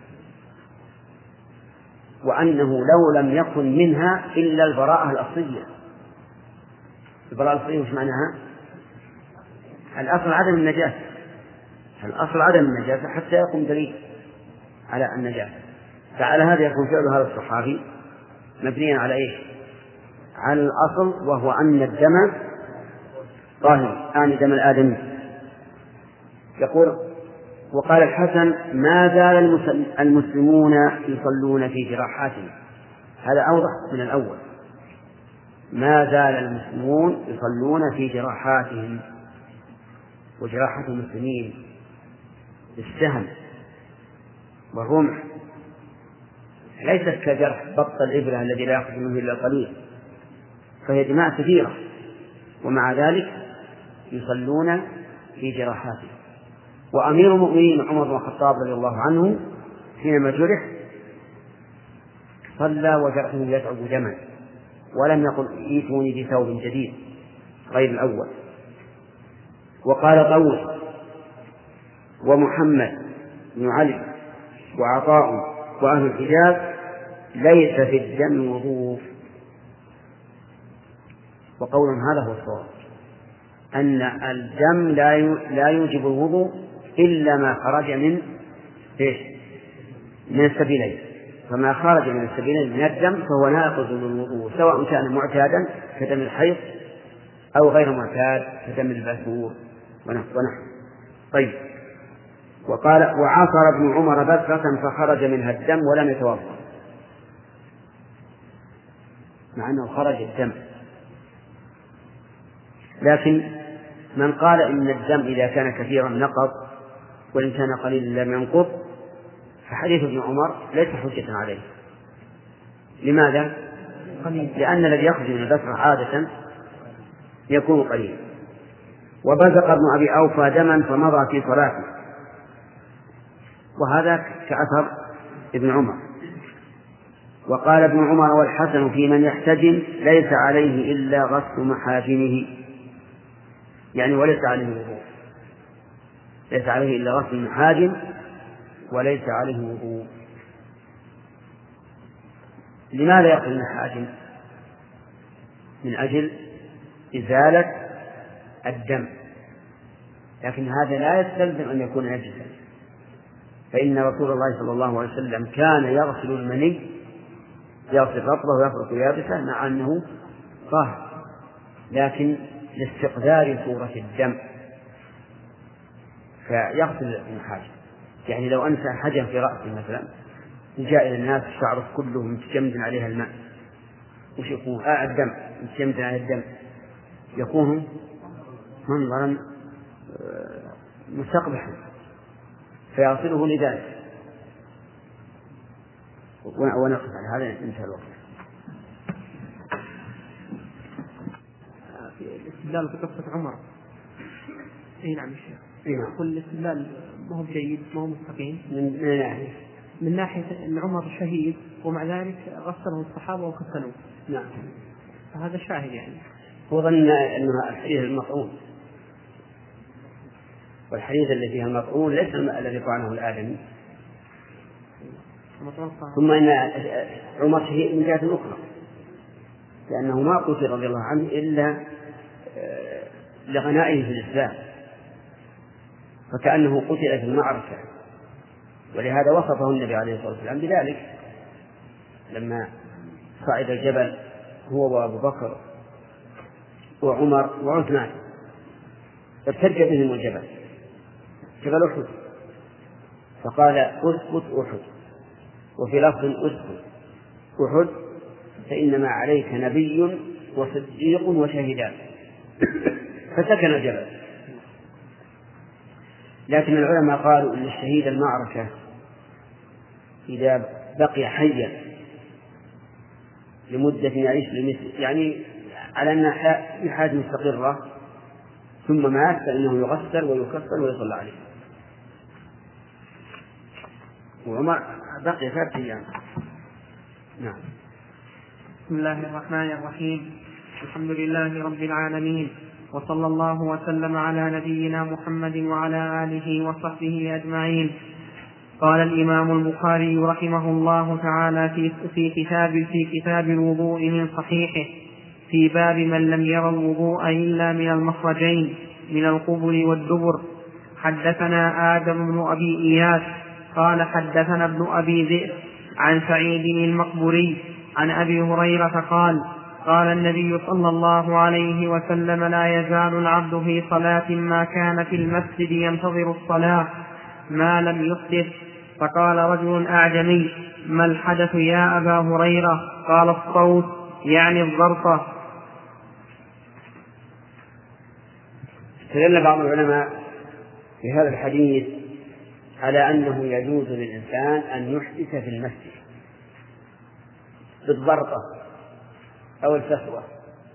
وأنه لو لم يكن منها إلا البراءة الأصلية. البراءة الأصلية وش معناها؟ الأصل عدم النجاسة، الأصل عدم النجاسة حتى يقوم دليل على النجاسة. فعلى هذا يكون فعل هذا الصحابي مبنيا على إيش؟ على الأصل، وهو أن الدم طاهر، آن دم الآدمي. يقول وقال الحسن ما زال المسلمون يصلون في جراحاتهم. هذا أوضح من الأول، ما زال المسلمون يصلون في جراحاتهم. وجراحة المسلمين بالسهم والرمح ليست كجرح بط الإبرة الذي لا يأخذ منه إلا قليل، فهي دماء كثيرة، ومع ذلك يصلون في جراحاتهم. وأمير المؤمنين عمر بن الخطاب رضي الله عنه حينما جرح صلى وجرحه يدعو دما، ولم يقل ائتوني بثوب جديد غير الأول. وقال طاووس ومحمد بن علي وعطاء وأهل الحجاز ليس في الدم وضوء. وقولهم هذا هو الصواب، أن الدم لا يوجب الوضوء إلا ما خرج من إيش؟ من السبيلين. فما خرج من السبيلين من الدم فهو ناقض للوضوء، سواء كان معتادا كدم الحيض أو غير معتاد كدم البثور ونحو. طيب. وقال وعصر ابن عمر بذرة فخرج منها الدم ولم يتوضأ، مع أنه خرج الدم. لكن من قال إن الدم إذا كان كثيرا نقض وإن كان قليلا لم ينقض فحديث ابن عمر ليس حجة عليه. لماذا؟ لأن الذي يخرج من البذرة عادة يكون قليلا. وبزق ابن أبي أوفى دما فمضى في صلاته، وهذا كأثر ابن عمر. وقال ابن عمر والحسن في من يحتجم ليس عليه إلا غسل محاجمه، يعني وليس عليه وضوء، ليس عليه إلا غسل المحاجم وليس عليه وضوء. لماذا يغسل المحاجم؟ من أجل إزالة الدم، لكن هذا لا يستلزم أن يكون نجسا، فإن رسول الله صلى الله عليه وسلم كان يغسل المني، يغسل رطبه ويفرق يابسه مع أنه طاهر، لكن لاستقدار صورة الدم فيغسل المحاجم. يعني لو أنسى حجم في رأسه مثلا جاء إلى الناس شعره كله متجمد عليها الماء، وش يكون؟ آه الدم متجمد على الدم، يكون منظرا مستقبحا فيغسله لذلك. ونقف على هذا انتهى الوقت. الاستدلال في قصة عمر. اي نعم الشيخ. يقول الاستدلال ما هو جيد، ما هو مستقيم من ناحية من ناحية أن عمر شهيد ومع ذلك غسله الصحابة وكفنوه. نعم. فهذا شاهد يعني. هو ظن أنها الحديث المطعون، والحديث الذي فيها المطعون ليس الذي طعنه الآدمي. ثم إن عمر شهيد من جهة أخرى، لأنه ما قتل رضي الله عنه إلا لغنائه في الإسلام، فكأنه قتل في المعركة، ولهذا وصفه النبي عليه الصلاة والسلام بذلك لما صعد الجبل هو وأبو بكر وعمر وعثمان. ارتج بهم الجبل جبل أحد، فقال اسكت أحد، وفي لفظ اسكت أحد فإنما عليك نبي وصديق وشهيدان، فسكن الجبل. لكن العلماء قالوا إن الشهيد المعركة إذا بقي حيا لمدة يعيش لمثل يعني على أن حياة مستقرة ثم مات فإنه يغسل ويكفن ويصلى عليه. وعمر بقي ثلاثة أيام. نعم. بسم الله الرحمن الرحيم. الحمد لله رب العالمين، وصلى الله وسلم على نبينا محمد وعلى آله وصحبه أجمعين. قال الإمام البخاري رحمه الله تعالى في في كتاب في كتاب الوضوء من صحيحه في باب من لم ير الوضوء إلا من المخرجين من القبل والدبر. حدثنا آدم بن أبي إياس قال حدثنا ابن أبي ذئب عن سعيد المقبري عن أبي هريرة قال قال النبي صلى الله عليه وسلم لا يزال العبد في صلاة ما كان في المسجد ينتظر الصلاة ما لم يحدث. فقال رجل أعجمي ما الحدث يا أبا هريرة؟ قال الصوت يعني الضرطة. استدل بعض العلماء في هذا الحديث على أنه يجوز للإنسان أن يحدث في المسجد بالضرطة أو الفسوة،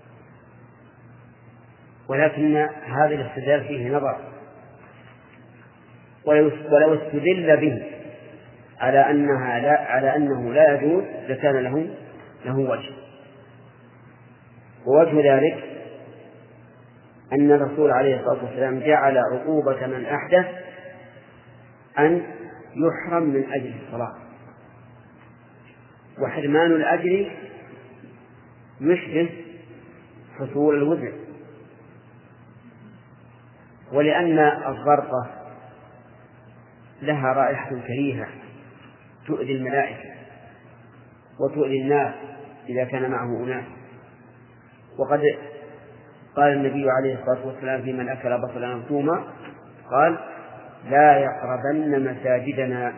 ولكن هذا الاستدلال فيه نظر، ولو استدل به على أنها لا على أنه لا يجوز لكان له له وجه. ووجه ذلك أن الرسول عليه الصلاة والسلام جعل عقوبة من أحدث أن يحرم من أجل الصلاة، وحرمان الأجر يشبه حصول الوزن. ولأن الضرطة لها رائحة كريهة تؤذي الملائكة وتؤذي الناس إذا كان معه أناس. وقد قال النبي عليه الصلاة والسلام في من أكل بصلا أو ثوما قال لا يقربن مساجدنا،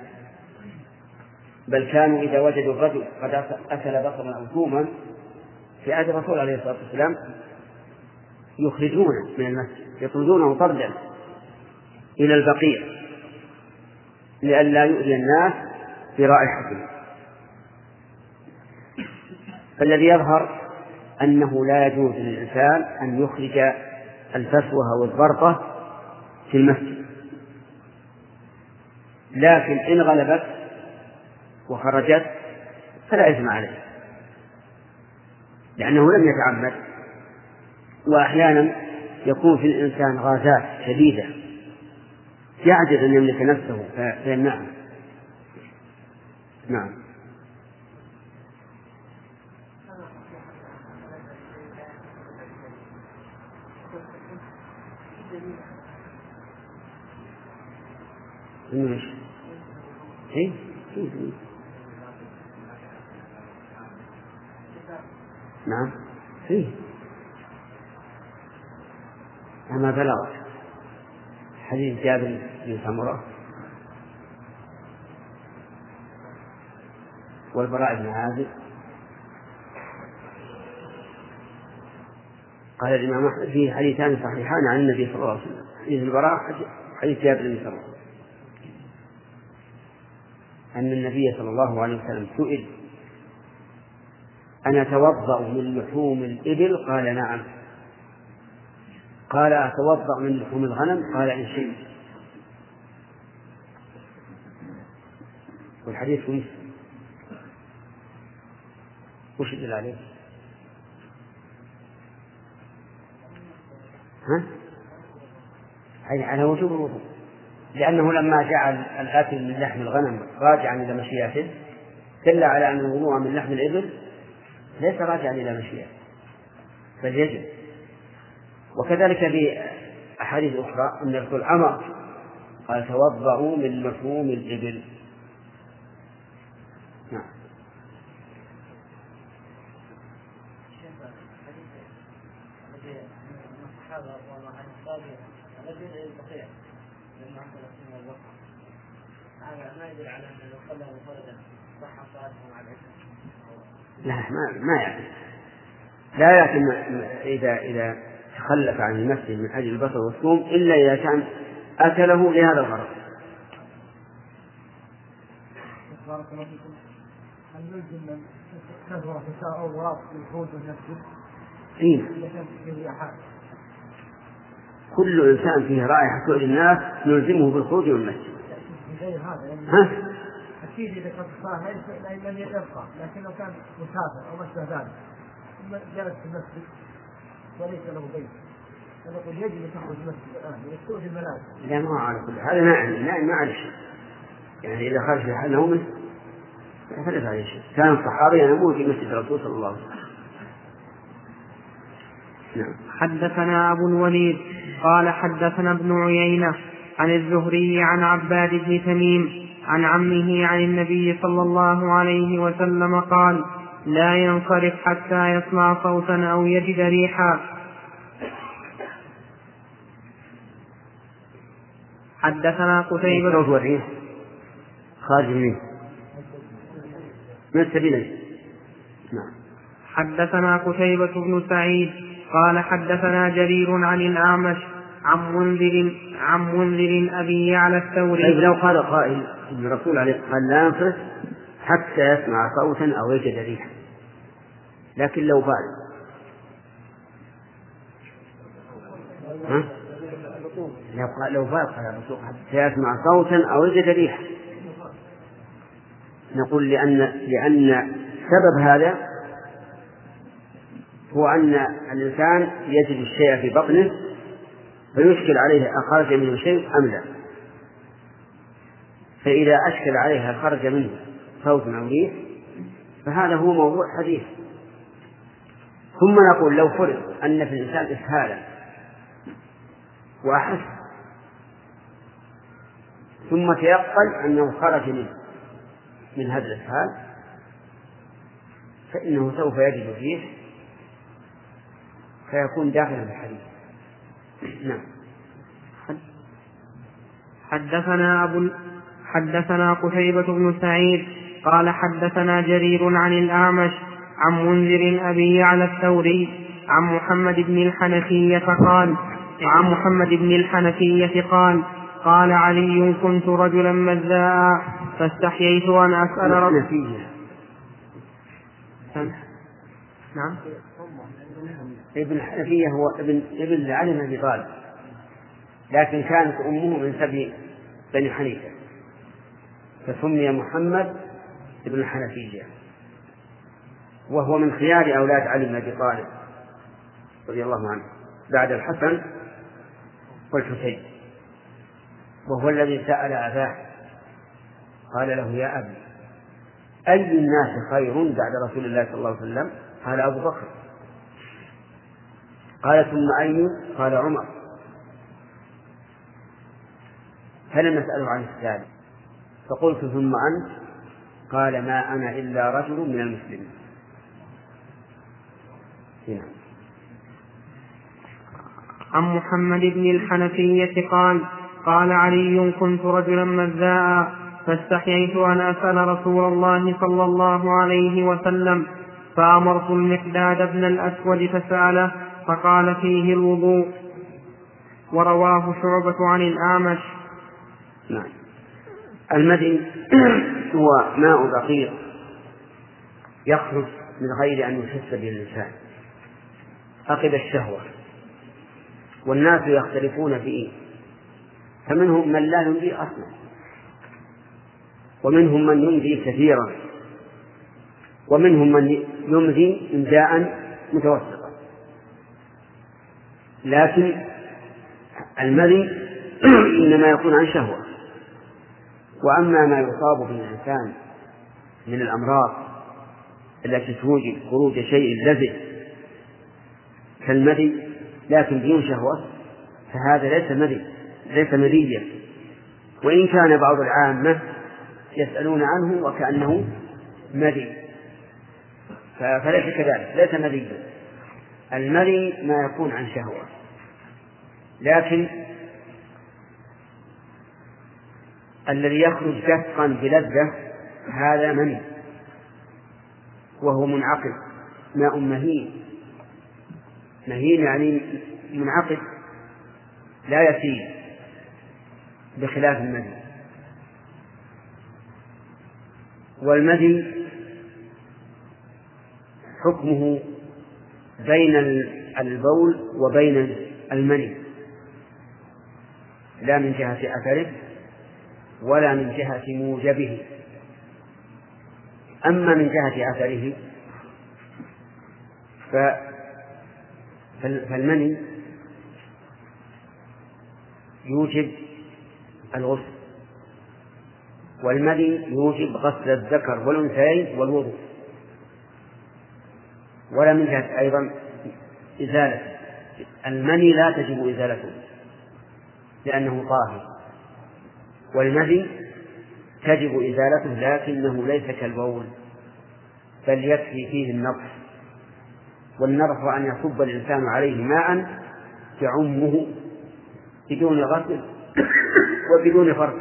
بل كانوا إذا وجدوا الرجل قد أكل بصلا أو ثوما في عهد الرسول عليه الصلاة والسلام يخرجونه من المسجد، يطردونه طردا إلى البقيع لئلا يؤذي الناس برائحته. فالذي يظهر أنه لا يجوز للإنسان أن يخرج الفسوة والضرطة في المسجد، لكن إن غلبت وخرجت فلا إثم عليه لأنه لم يتعمد. وأحيانا يكون في الإنسان غازات شديدة يعجز أن يملك نفسه فيمنعه. نعم. إيش؟ إيه؟ نعم. إيه؟ أما بلغ حديث جابر بن سمرة والبراء بن عازب قال الإمام أحمد فيه حديثان صحيحان عن النبي صلى الله عليه وسلم، حديث البراء حديث جابر بن سمرة أن النبي صلى الله عليه وسلم سئل أنا أتوضأ من لحوم الإبل؟ قال نعم. قال أتوضأ من لحوم الغنم؟ قال إن شئت. والحديث في مسلم. وش يدل عليه؟ ها؟ أي على وجوب الوضوء، لأنه لما جعل الأكل من لحم الغنم راجعا إلى مشيئته دل على أن الوضوء من لحم الإبل ليس راجعا إلى مشيئته بل يجب. وكذلك في أحاديث أخرى أن الرسول أمر قال توضأوا من لحوم الإبل. نعم. لا ما ما يعني لا لكن إذا إذا تخلف عن المسجد من أجل البصر والثوم إلا إذا كان أكله لهذا الغرض. هل يلزم كثرة التأورات للخروج من المسجد؟ إيه. كل إنسان فيه رائحة سوء الناس نلزمه بالخروج من المسجد. ها؟ أكيد إذا كانت الصلاة لم يبقى، لكن لو كان مسافر أو مسافر ذلك ثم جلس في المسجد وليس له بيت فنقول يجب أن تخرج المسجد الآن يكون في الملاذ. لا ما على كل هذا نعم نعم ما عليه شيء، يعني إذا خرج في حال نومه فليس عليه شيء. كان الصحابة ينامون في مسجد الرسول صلى الله عليه وسلم. نعم. حدثنا أبو الوليد قال حدثنا ابن عيينة عن الزهري عن عباد بن تميم عن عمه عن النبي صلى الله عليه وسلم قال: لا ينصرف حتى يسمع صوتا أو يجد ريحا. حدثنا قتيبة خارج منه من السبيلين. نعم. حدثنا قتيبة بن سعيد قال حدثنا جرير عن الأعمش عن منذر عن منذر أبي يعلى الثوري. طيب لو قال قائل إن الرسول عليه الصلاة والسلام لا ينصرف حتى يسمع صوتا أو يجد ريحا، لكن لو قال ها؟ لو قال لو قال حتى يسمع صوتا أو يجد ريحا نقول لأن لأن سبب هذا هو أن الإنسان يجد الشيء في بطنه فيشكل عليه أخرج منه شيء أم لا، فإذا أشكل عليها خرج منه صوت أو ريح فهذا هو موضوع حديث. ثم نقول لو فرض أن في الإنسان إسهالا وأحس ثم تيقن أنه خرج منه من هذا الإسهال فإنه سوف يجد الريح فيكون داخلا في الحديث. نعم. حدثنا أبو حدثنا قتيبة بن سعيد قال حدثنا جرير عن الأعمش عن منذر أبي يعلى الثوري عن محمد بن الحنفية قال عن محمد بن الحنفية قال قال علي: كنت رجلا مزاء فاستحييت أن أسأل ربي. نعم. ابن الحنفية هو ابن ابن علي بن أبي طالب، لكن كانت أمه من سبي بني حنيفة فسمي محمد ابن الحنفية، وهو من خيار أولاد علي بن أبي طالب رضي الله عنه بعد الحسن والحسين، وهو الذي سأل أباه قال له: يا أبي أي الناس خير بعد رسول الله صلى الله عليه وسلم؟ قال: أبو بكر. قال: ثم أي؟ قال: عمر. فلم نسأله عن الثالث فقلت: ثم أنت؟ قال: ما أنا إلا رجل من المسلمين. هنا. عن محمد بن الحنفية قال قال علي: كنت رجلا مزاء فاستحييت أن أسأل رسول الله صلى الله عليه وسلم فأمرت المقداد بن الأسود فسأله فقال فيه الوضوء. ورواه شعبة عن الأعمش. نعم. المذي هو ماء دقيق يخرج من غير أن يحس به الإنسان عقب الشهوة، والناس يختلفون فيه، فمنهم من لا ينجي أصلا ومنهم من ينجي كثيرا ومنهم من يمضي إنجاء متوسطا، لكن المذي إنما يكون عن شهوة. وأما ما يصاب به الإنسان من الأمراض التي توجب خروج شيء لزج كالمذي لكن بدون شهوة فهذا ليس مذي ليس مذيا، وإن كان بعض العامة يسألون عنه وكأنه مذي فليس كذلك، ليس مذيا. المذي ما يكون عن شهوة، لكن الذي يخرج دفقا بلذة هذا مني، وهو منعقد، ماء مهين. مهين يعني منعقد لا يسيل، بخلاف المذي. والمذي حكمه بين البول وبين المني، لا من جهة أثره ولا من جهة موجبه. أما من جهة أثره فالمني يوجب الغسل، والمذي يوجب غسل الذكر والأنثيين والوضوء. ولا من جهة أيضا إزالة المني، لا تجب إزالته لأنه طاهر، والمذي تجب إزالته لكنه ليس كالبول، بل يكفي فيه النضح. والنضح أن يصب الإنسان عليه ماء يعمه بدون غسل وبدون فرق،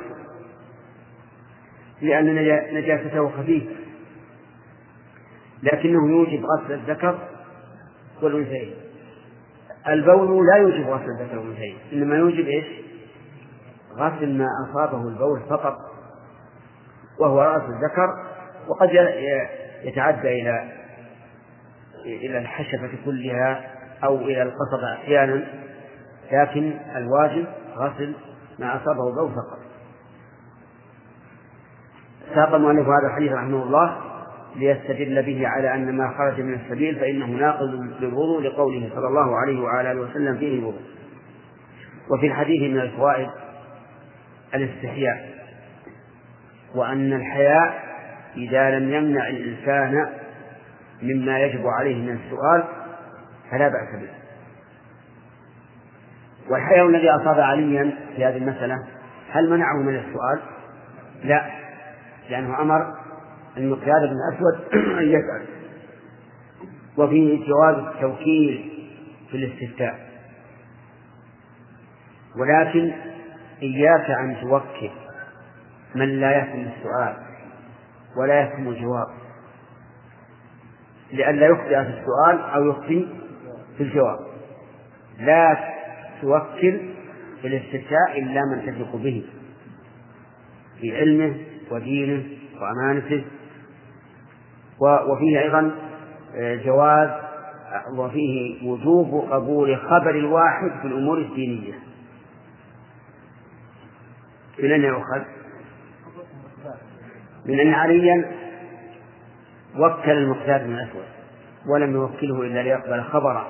لأن نجاسته خفيفة، لكنه يوجب غسل الذكر والأنثيين. البول لا يوجب غسل الذكر والأنثيين، إنما يوجب إيش؟ غسل ما أصابه البول فقط، وهو رأس الذكر، وقد يتعدى إلى إلى الحشفة كلها أو إلى القصبة أحيانا، لكن الواجب غسل ما أصابه البول فقط. ساق المؤلف هذا الحديث رحمه الله ليستدل به على أن ما خرج من السبيل فإنه ناقض للوضوء، لقوله صلى الله عليه وعلى آله وسلم فيه الوضوء. وفي الحديث من الفوائد الاستحياء، وأن الحياء إذا لم يمنع الإنسان مما يجب عليه من السؤال فلا بأس به. والحياء الذي أصاب عليا في هذه المسألة هل منعه من السؤال؟ لا، لأنه أمر المقداد بن الأسود أن يسأل. وفيه جواز التوكيل في الاستفتاء، ولكن إياك أن توكل من لا يفهم السؤال ولا يفهم الجواب، لئلا يخطئ في السؤال أو يخطئ في الجواب. لا توكل في الاستفتاء إلا من تثق به في علمه ودينه وأمانته. وفيه أيضا جواز وفيه وجوب قبول خبر الواحد في الأمور الدينية. من أين يؤخذ؟ من أن عليا وكل المقداد بن الأسود ولم يوكله إلا ليقبل خبره،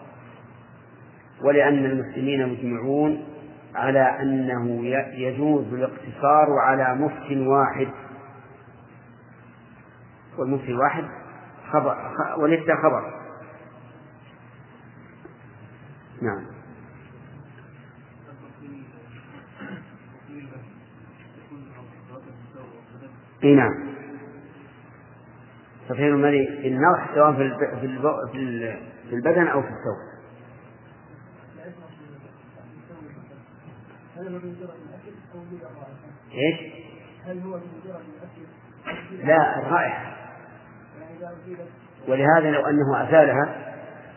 ولأن المسلمين مجمعون على أنه يجوز الاقتصار على مفتي واحد، والمفتي الواحد خبر وليس خبر. نعم. اي نعم. تطهير المرء في النوح سواء في في البدن أو في الثوب. ايش؟ هل هو لا، الرائحة. ولهذا لو أنه أزالها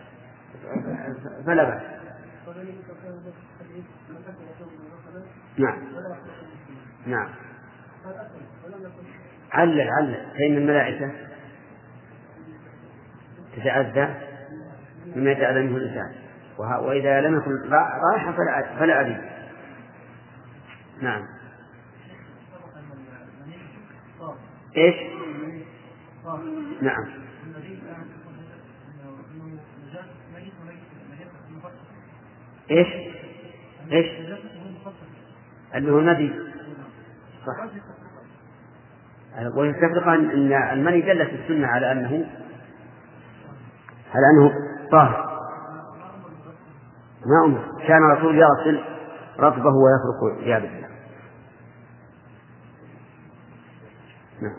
فلا بأس. نعم نعم. علل علل فإن الملائكة تتأذى مما يتأذى منه الإنسان، وإذا لم يكن رائحة فلا أذى. نعم. إيش؟ نعم. إيش؟ إيش؟ اللي هو النبي صح. ويتفق أن المني دلت السنة على أنه على أنه طاهر. ما أمر كان الرسول يغسل رطبه ويفرق يابسه. نعم.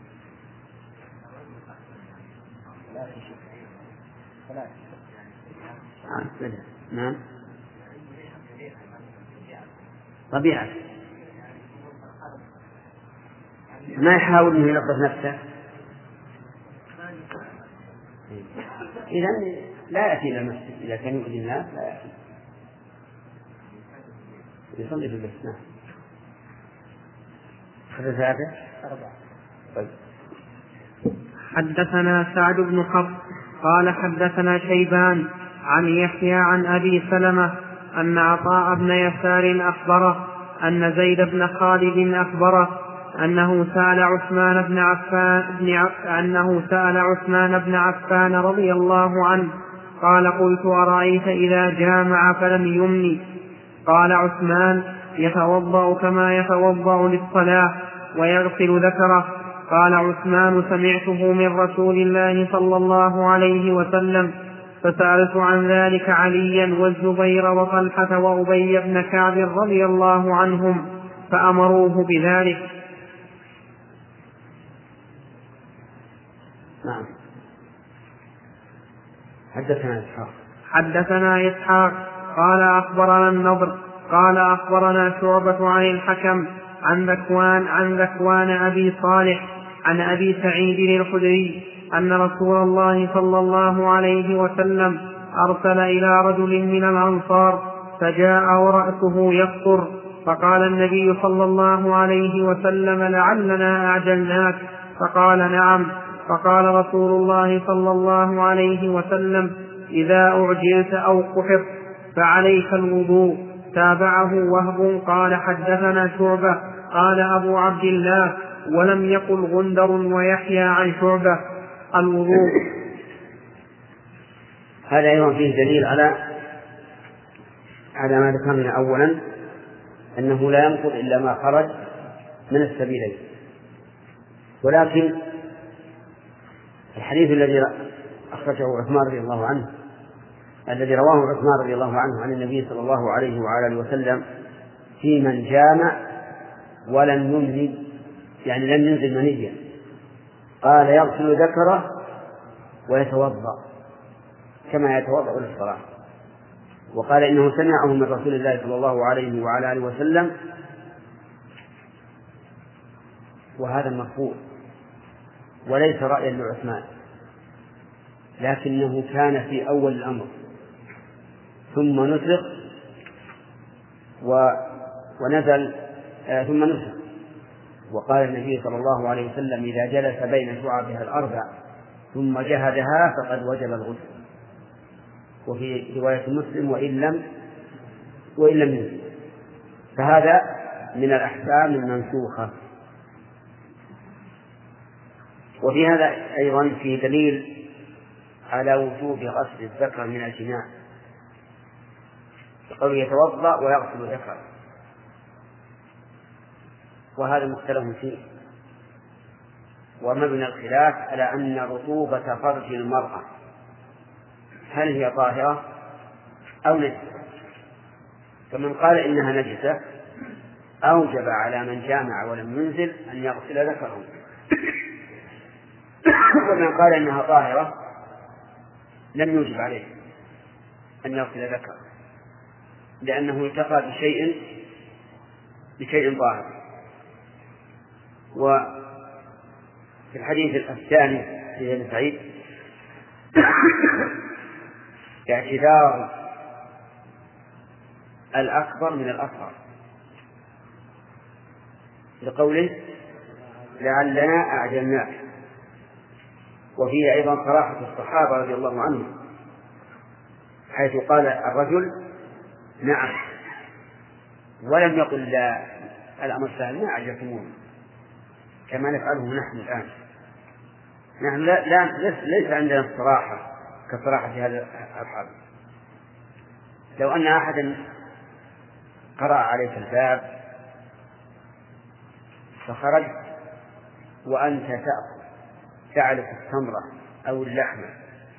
نعم. ما يحاول أنه ينظف نفسه، إذن لا يأتي إلى المسجد. إذا كان يؤذي الناس لا يأتي، يصلي في البيت. نعم. حدث هذا أربعة. طيب. حدثنا سعد بن حفص قال حدثنا شيبان عن يحيى عن أبي سلمة أن عطاء بن يسار أخبره أن زيد بن خالد أخبره أنه سأل عثمان بن عفان بن ع... أنه سأل عثمان بن عفان رضي الله عنه قال قلت أرأيت إذا جامع فلم يمني؟ قال عثمان يتوضأ كما يتوضأ للصلاة ويغسل ذكره. قال عثمان سمعته من رسول الله صلى الله عليه وسلم، فسألت عن ذلك عليا والزبير وطلحة وأبي بن كعب رضي الله عنهم فأمروه بذلك. نعم. حدثنا إسحاق حدثنا إسحاق قال أخبرنا النضر قال أخبرنا شعبة عن الحكم عن ذكوان عن ذكوان أبي صالح عن أبي سعيد الخدري أن رسول الله صلى الله عليه وسلم أرسل إلى رجل من الأنصار فجاء ورأسه يقطر، فقال النبي صلى الله عليه وسلم لعلنا أعجلناك؟ فقال نعم. فقال رسول الله صلى الله عليه وسلم إذا أعجلت أو قحط فعليك الوضوء. تابعه وهب قال حدثنا شعبة قال أبو عبد الله ولم يقل غندر ويحيى عن شعبة الوضوء. هذا أيضا فيه دليل على على ما ذكرنا أولا، أنه لا ينقض إلا ما خرج من السبيلين. ولكن الحديث الذي أخرجه عثمان رضي الله عنه الذي رواه عثمان رضي الله عنه عن النبي صلى الله عليه وعلى آله وسلم في من جامع ولم ينزل، يعني لم ينزل منيا، قال يغسل ذكره ويتوضأ كما يتوضأ للصلاة. وقال إنه سمعه من رسول الله صلى الله عليه وعلى آله وسلم، وهذا مرفوع وليس رأيا لعثمان، لكنه كان في أول الأمر ثم نسخ و... ونزل آه ثم نسخ. وقال النبي صلى الله عليه وسلم إذا جلس بين شعبها الأربع ثم جهدها فقد وجب الغسل. وفي رواية مسلم وإن لم وإن لم ينزل. فهذا من الأحكام المنسوخة. وفي هذا أيضا فيه دليل على وجوب غسل الذكر من الجماع، بقوله يتوضأ ويغسل ذكره، وهذا مختلف فيه. ومبنى الخلاف على أن رطوبة فرج المرأة هل هي طاهرة أو نجسة، فمن قال إنها نجسة أوجب على من جامع ولم ينزل أن يغسل ذكره، ومن قال إنها طاهرة لم يوجب عليه أن يغسل ذكره، لأنه التقى بشيء بشيء طاهر. وفي الحديث الثاني في ابن سعيد اعتذار الأكبر من الأصغر، لقوله لعلنا أعجلناك. وفيه أيضا صراحة الصحابة رضي الله عنهم، حيث قال الرجل نعم ولم يقل لا، الأمر سهل ما أعجلتمون كما نفعله نحن الآن. نحن لا, لا ليس عندنا الصراحة كصراحة هذا الحال. لو أن أحدا قرأ عليك الباب فخرج وأنت تأكل تعلق التمرة أو اللحمة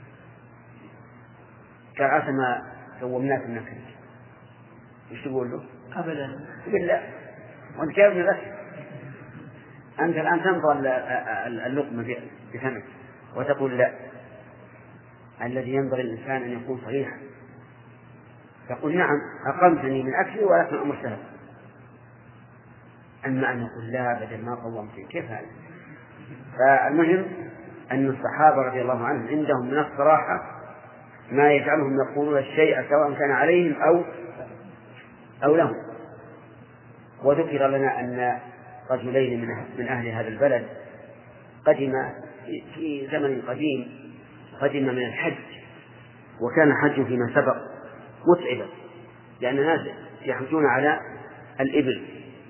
كعسى ما سومناك النكل، ايش تقول له؟ أبدا. تقول لا، وأنت كيف بس أنت الآن تنظر اللقمة بفمك وتقول لا. الذي ينبغي الإنسان أن يكون صريحا، تقول نعم أقمتني من أكلي ولكن أمر سهل. أما أن نقول لا بدل ما قومت كيف هذا؟ فالمهم أن الصحابة رضي الله عنهم عندهم من الصراحة ما يجعلهم يقولون الشيء سواء كان عليهم أو أو لهم. وذكر لنا أن رجلين من أهل هذا البلد قدم في زمن قديم قدم من الحج، وكان الحج فيما سبق متعبا لأن الناس يحجون على الإبل،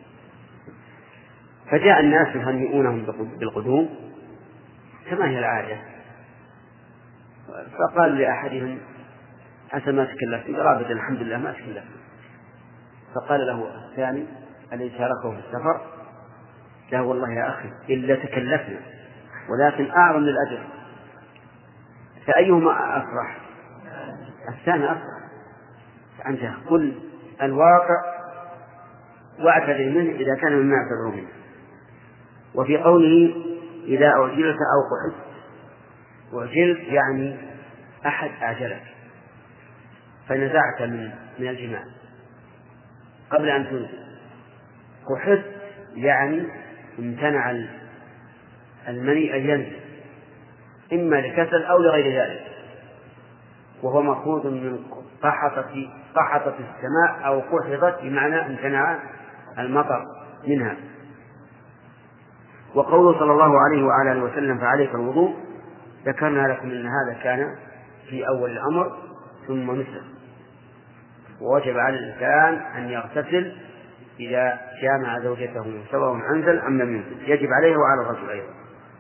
فجاء الناس يهنئونهم بالقدوم كما هي العادة، فقال لأحدهم أنت ما تكلفت؟ قال أبدا الحمد لله ما تكلفت. فقال له الثاني الذي شاركه في السفر لا والله يا أخي إلا تكلفنا ولكن أعظم للأجر. فأيهما أفرح؟ الثاني أفرح. فأنت قل الواقع واعتذر منه إذا كان مما اعتذروا منه. وفي قوله إذا أعجلت أو قحطت، وعجلت يعني أحد أعجلك فنزعت من من الجماع قبل أن تنزل. قحطت يعني امتنع المني أن ينزل إما لكسل أو لغير ذلك، وهو مأخوذ من قحطة قحطة السماء أو قحطت بمعنى امتنع المطر منها. وقوله صلى الله عليه وعلى آله وسلم فعليك الوضوء ذكرنا لكم أن هذا كان في أول الأمر ثم نسخ، ووجب على الإنسان أن يغتسل إذا جامع زوجته سواء أنزل أم لم ينزل، يجب عليه وعلى الرجل أيضا.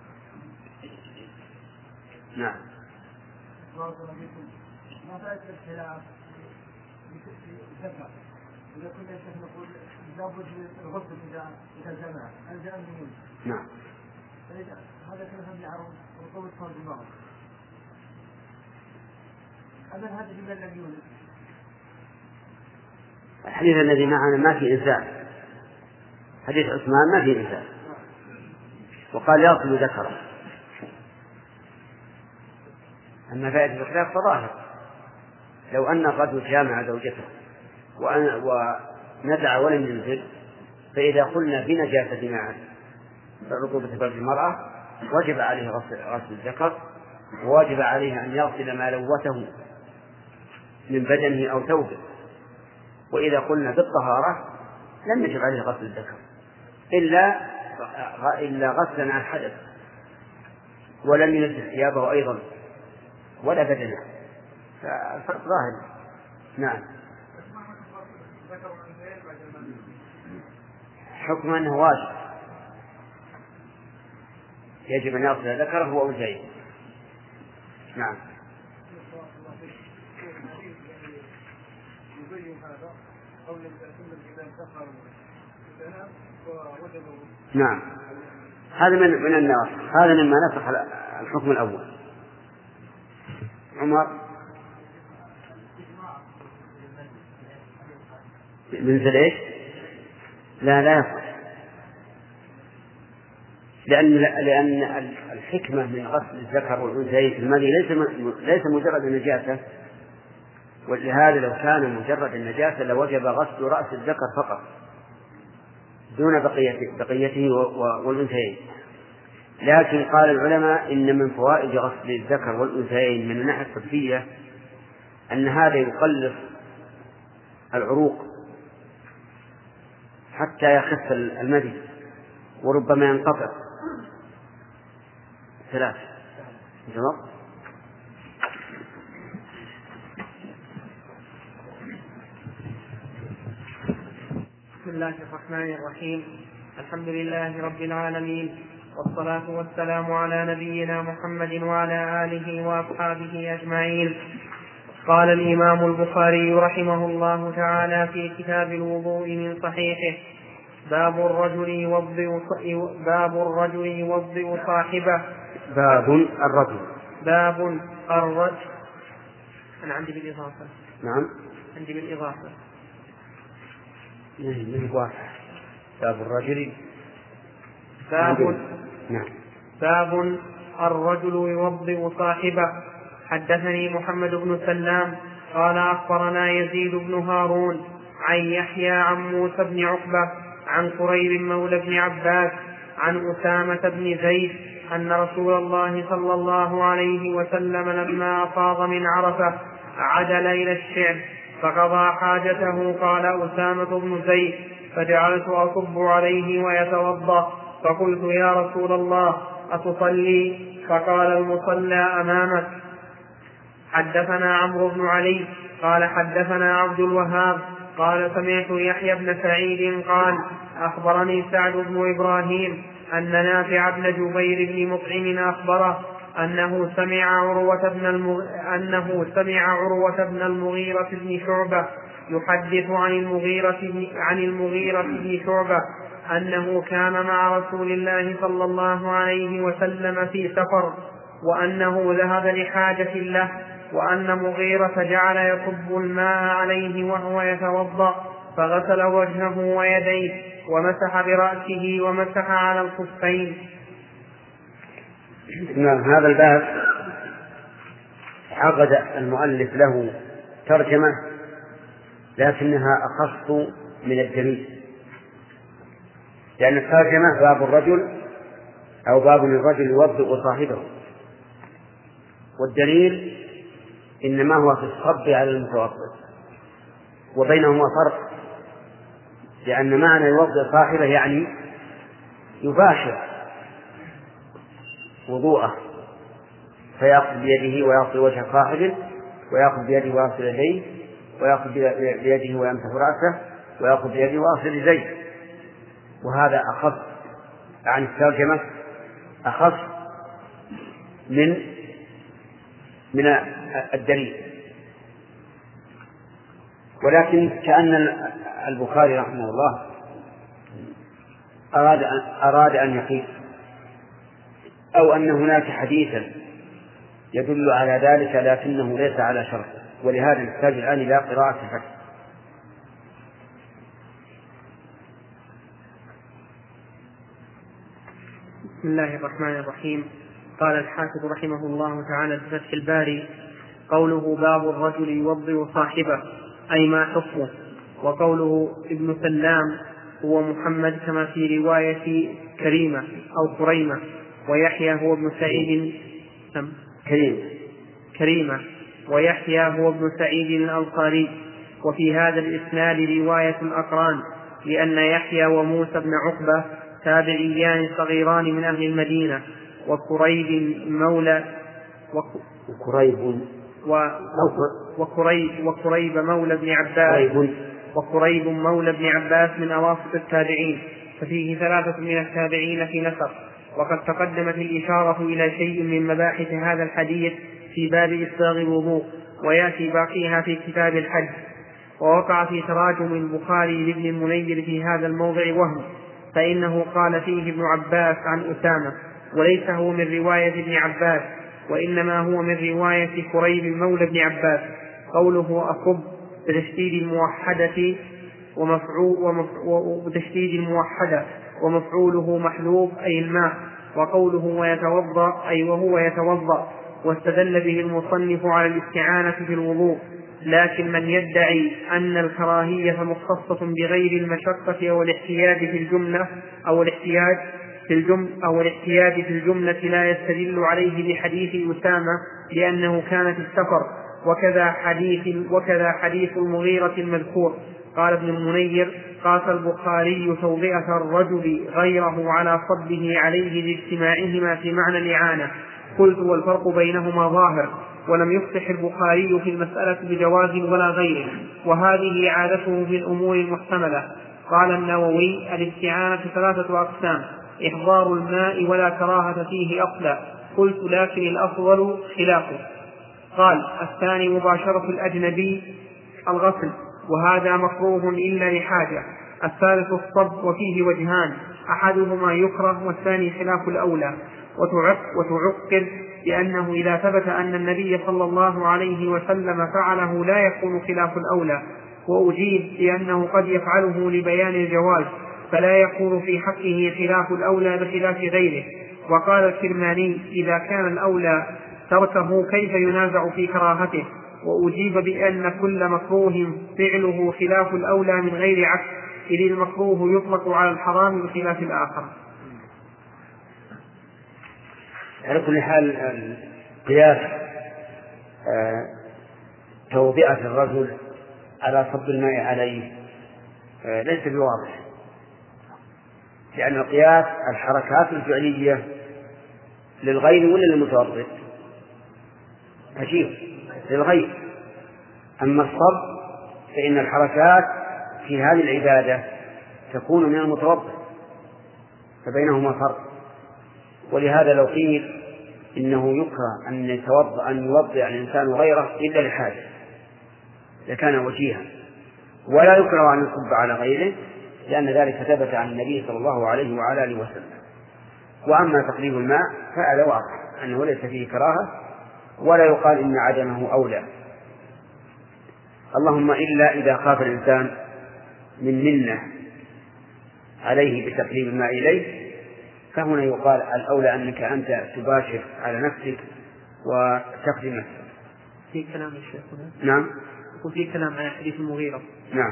نعم. ما فائدة الخلاف الزكاة؟ إذا كنا نقول لابد من الغسل إذا إذا جمع أنزل أم لم ينزل. نعم. هذا كلام يعرض وقوة فرض المرأة. أما هذا بمن لم يولد. الحديث الذي معنا ما في إنزال، حديث عثمان ما في إنزال، وقال يغسل ذكره. أما فائدة الخلاف فظاهر، لو أن الرجل جامع زوجته ونزع ولم ينزل، فإذا قلنا بنجاسة مع رطوبة فرج المرأة وجب عليه غسل الذكر، وواجب عليه أن يغسل ما لوثه من بدنه أو ثوبه. وإذا قلنا بالطهارة لم يجب عليه غسل الذكر إلا إلا غسلا عن حدث، ولم ينزل ثيابه أيضا ولا بدنه، فالفرق ظاهر. نعم. حكم أنه واجب، يجب أن يغسل ذكره وأنثيه. نعم. نعم، هذا من من الناس، هذا مما نسخ الحكم الأول. عمر من زليش لا لا يصح، لأن لأن الحكمة من غسل الذكر والأنثى في المني ليس ليس مجرد النجاسة، ولهذا لو كان مجرد النجاسة لوجب غسل رأس الذكر فقط دون بقيته, بقيته والأنثيين. لكن قال العلماء إن من فوائد غسل الذكر والأنثيين من الناحية الطبية أن هذا يقلص العروق حتى يخف المدي وربما ينقطع. ثلاث جواب. بسم الله الرحمن الرحيم. الحمد لله رب العالمين، والصلاة والسلام على نبينا محمد وعلى آله وأصحابه أجمعين. قال الإمام البخاري رحمه الله تعالى في كتاب الوضوء من صحيحه: باب الرجل يوضئ باب الرجل يوضئ صاحبه. باب الرجل باب الرجل أنا عندي بالإضافة. نعم عندي بالإضافة. باب الرجل باب نعم. باب الرجل يوضئ صاحبه. حدثني محمد بن سلام قال أخبرنا يزيد بن هارون عن يحيى عن موسى بن عقبة عن قريب مولى بن عباس عن أسامة بن زيد أن رسول الله صلى الله عليه وسلم لما أفاض من عرفة عدل إلى الشعب فقضى حاجته. قال أسامة بن زيد فجعلت أصب عليه ويتوضأ فقلت يا رسول الله أتصلي؟ فقال المصلى أمامك. حدثنا عمرو بن علي قال حدثنا عبد الوهاب قال سمعت يحيى بن سعيد قال أخبرني سعد بن إبراهيم أن نافع بن جبير بن مطعم أخبره أنه سمع عروة بن المغ... أنه سمع عروة بن المغيرة بن شعبة يحدث عن المغيرة بن... عن المغيرة بن شعبة أنه كان مع رسول الله صلى الله عليه وسلم في سفر وأنه ذهب لحاجة له وأن مغيرة جعل يصب الماء عليه وهو يتوضأ فغسل وجهه ويديه ومسح برأسه ومسح على الخفين. هذا الباب عقد المؤلف له ترجمة لكنها أخص من الدليل، لأن الترجمة باب الرجل أو باب الرجل يوضئ صاحبه، والدليل إنما هو في الصب على المتوضئ، وبينهما فرق، لأن معنى يوضئ صاحبه يعني يباشر وضوءه فيأخذ بيده ويغسل وجه صاحبه، ويأخذ بيده ويغسل يديه، ويأخذ بيده ويمسح رأسه، ويأخذ بيده ويغسل يديه. وهذا أخف عن الترجمة، أخف من من الدليل. ولكن كأن البخاري رحمه الله أراد أن, أراد أن يقيس، أو أن هناك حديثا يدل على ذلك لكنه ليس على شرط، ولهذا نحتاج الآن إلى قراءة الفتح. بسم الله الرحمن الرحيم. قال الحافظ رحمه الله تعالى في فتح الباري: قوله باب الرجل يوضئ صاحبه أي ما حكمه. وقوله ابن سلام هو محمد كما في رواية كريمة أو كريمة، ويحيى هو ابن سعيد كريمة كريمة ويحيى هو ابن سعيد الأنصاري. وفي هذا الإسناد رواية الأقران، لأن يحيى وموسى بن عقبة تابعيان صغيران من أهل المدينة، وكريب مولى وكريب وكريب وكريب مولى ابن عباس وكريب مولى ابن عباس من أواسط التابعين، ففيه ثلاثة من التابعين في نسق. وقد تقدمت الإشارة إلى شيء من مباحث هذا الحديث في باب إسباغ الوضوء، ويأتي باقيها في كتاب الحج. ووقع في تراجم البخاري لابن المنير في هذا الموضع وهم، فإنه قال فيه ابن عباس عن أسامة، وليس هو من رواية ابن عباس، وإنما هو من رواية كريب مولى ابن عباس. قوله أصب بتشديد الموحدة وتشديد الموحدة ومفعوله محلوب أي الماء. وقوله ويتوضأ أي وهو يتوضأ، واستدل به المصنف على الاستعانة في الوضوء. لكن من يدعي أن الكراهية مختصة بغير المشقة أو الاحتياج في الجملة أو الاحتياج في الجملة أو الاحتياج في الجملة لا يستدل عليه بحديث أسامة لأنه كان في السفر، وكذا حديث وكذا حديث المغيرة المذكور. قال ابن المنير: قاس البخاري توضئة الرجل غيره على صبه عليه لاجتماعهما في معنى الإعانة. قلت: والفرق بينهما ظاهر، ولم يفصح البخاري في المسألة بجواز ولا غيره، وهذه عادته في الأمور المحتملة. قال النووي: الاستعانة ثلاثة أقسام: إحضار الماء ولا كراهة فيه أصلا. قلت: لكن الأفضل خلافه. قال: الثاني مباشرة الأجنبي الغسل، وهذا مكروه إلا لحاجة. الثالث الصب، وفيه وجهان: أحدهما يكره والثاني خلاف الأولى. وتعقل لأنه إذا ثبت أن النبي صلى الله عليه وسلم فعله لا يكون خلاف الأولى. وأجيب لأنه قد يفعله لبيان الجواز، فلا يكون في حقه خلاف الأولى بخلاف غيره. وقال الكرماني: إذا كان الأولى تركه كيف ينازع في كراهته؟ وأجيب بأن كل مكروه فعله خلاف الأولى من غير عكس، إذ المكروه يطلق على الحرام بخلاف الآخر. على كل حال قياس توضئة الرجل على صب الماء عليه ليس بواضح، لأن القياس الحركات الفعلية للغير ولا للمتوضئ؟ عجيب، للغير. أما الصب فإن الحركات في هذه العبادة تكون من المتوضئ، فبينهما فرق. ولهذا لو قيل إنه يكره أن يتوضأ أن يوضئ الإنسان غيره إلا لحاجة لكان وجيها، ولا يكره أن يصب على غيره لأن ذلك ثبت عن النبي صلى الله عليه وعلى آله وسلم. وأما تقليب الماء فهذا واضح أنه ليس فيه كراهة، ولا يقال إن عدمه أولى، اللهم إلا إذا خاف الإنسان من منة عليه بتقليب الماء إليه، فهنا يقال الأولى أنك أنت تباشر على نفسك وتقضي نفسك. في كلام الشيخ نعم، وفي كلام عن حديث المغيرة. نعم.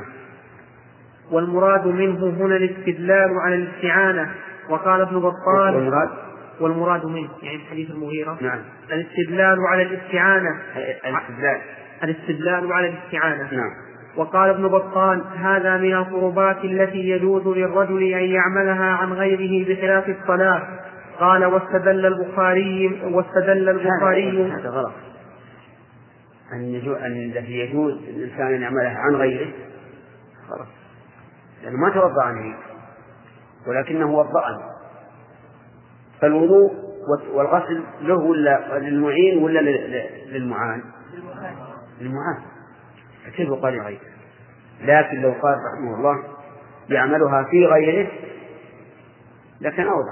والمراد منه هنا الاستدلال على الاستعانة. وقال ابن بطال والمراد والمراد منه يعني حديث المغيرة نعم الاستدلال على الاستعانة الاستدلال الاستدلال على الاستعانة. نعم. وقال ابن بطال هذا من القربات التي يجوز للرجل أن يعملها عن غيره بخلاف الصلاة. قال واستدل البخاري واستدل البخاري هذا غلط، أن يجوز أن الذي يجوز الإنسان أن يعملها عن غيره خلاص، لأنه ما توضأ عنه ولكنه وضأني. فالوضوء والغسل له ولا للمعين ولا للمعان؟ للمعان. كيف قال غيره؟ لكن لو قال رحمه الله يعملها في غيره لكن أوضح،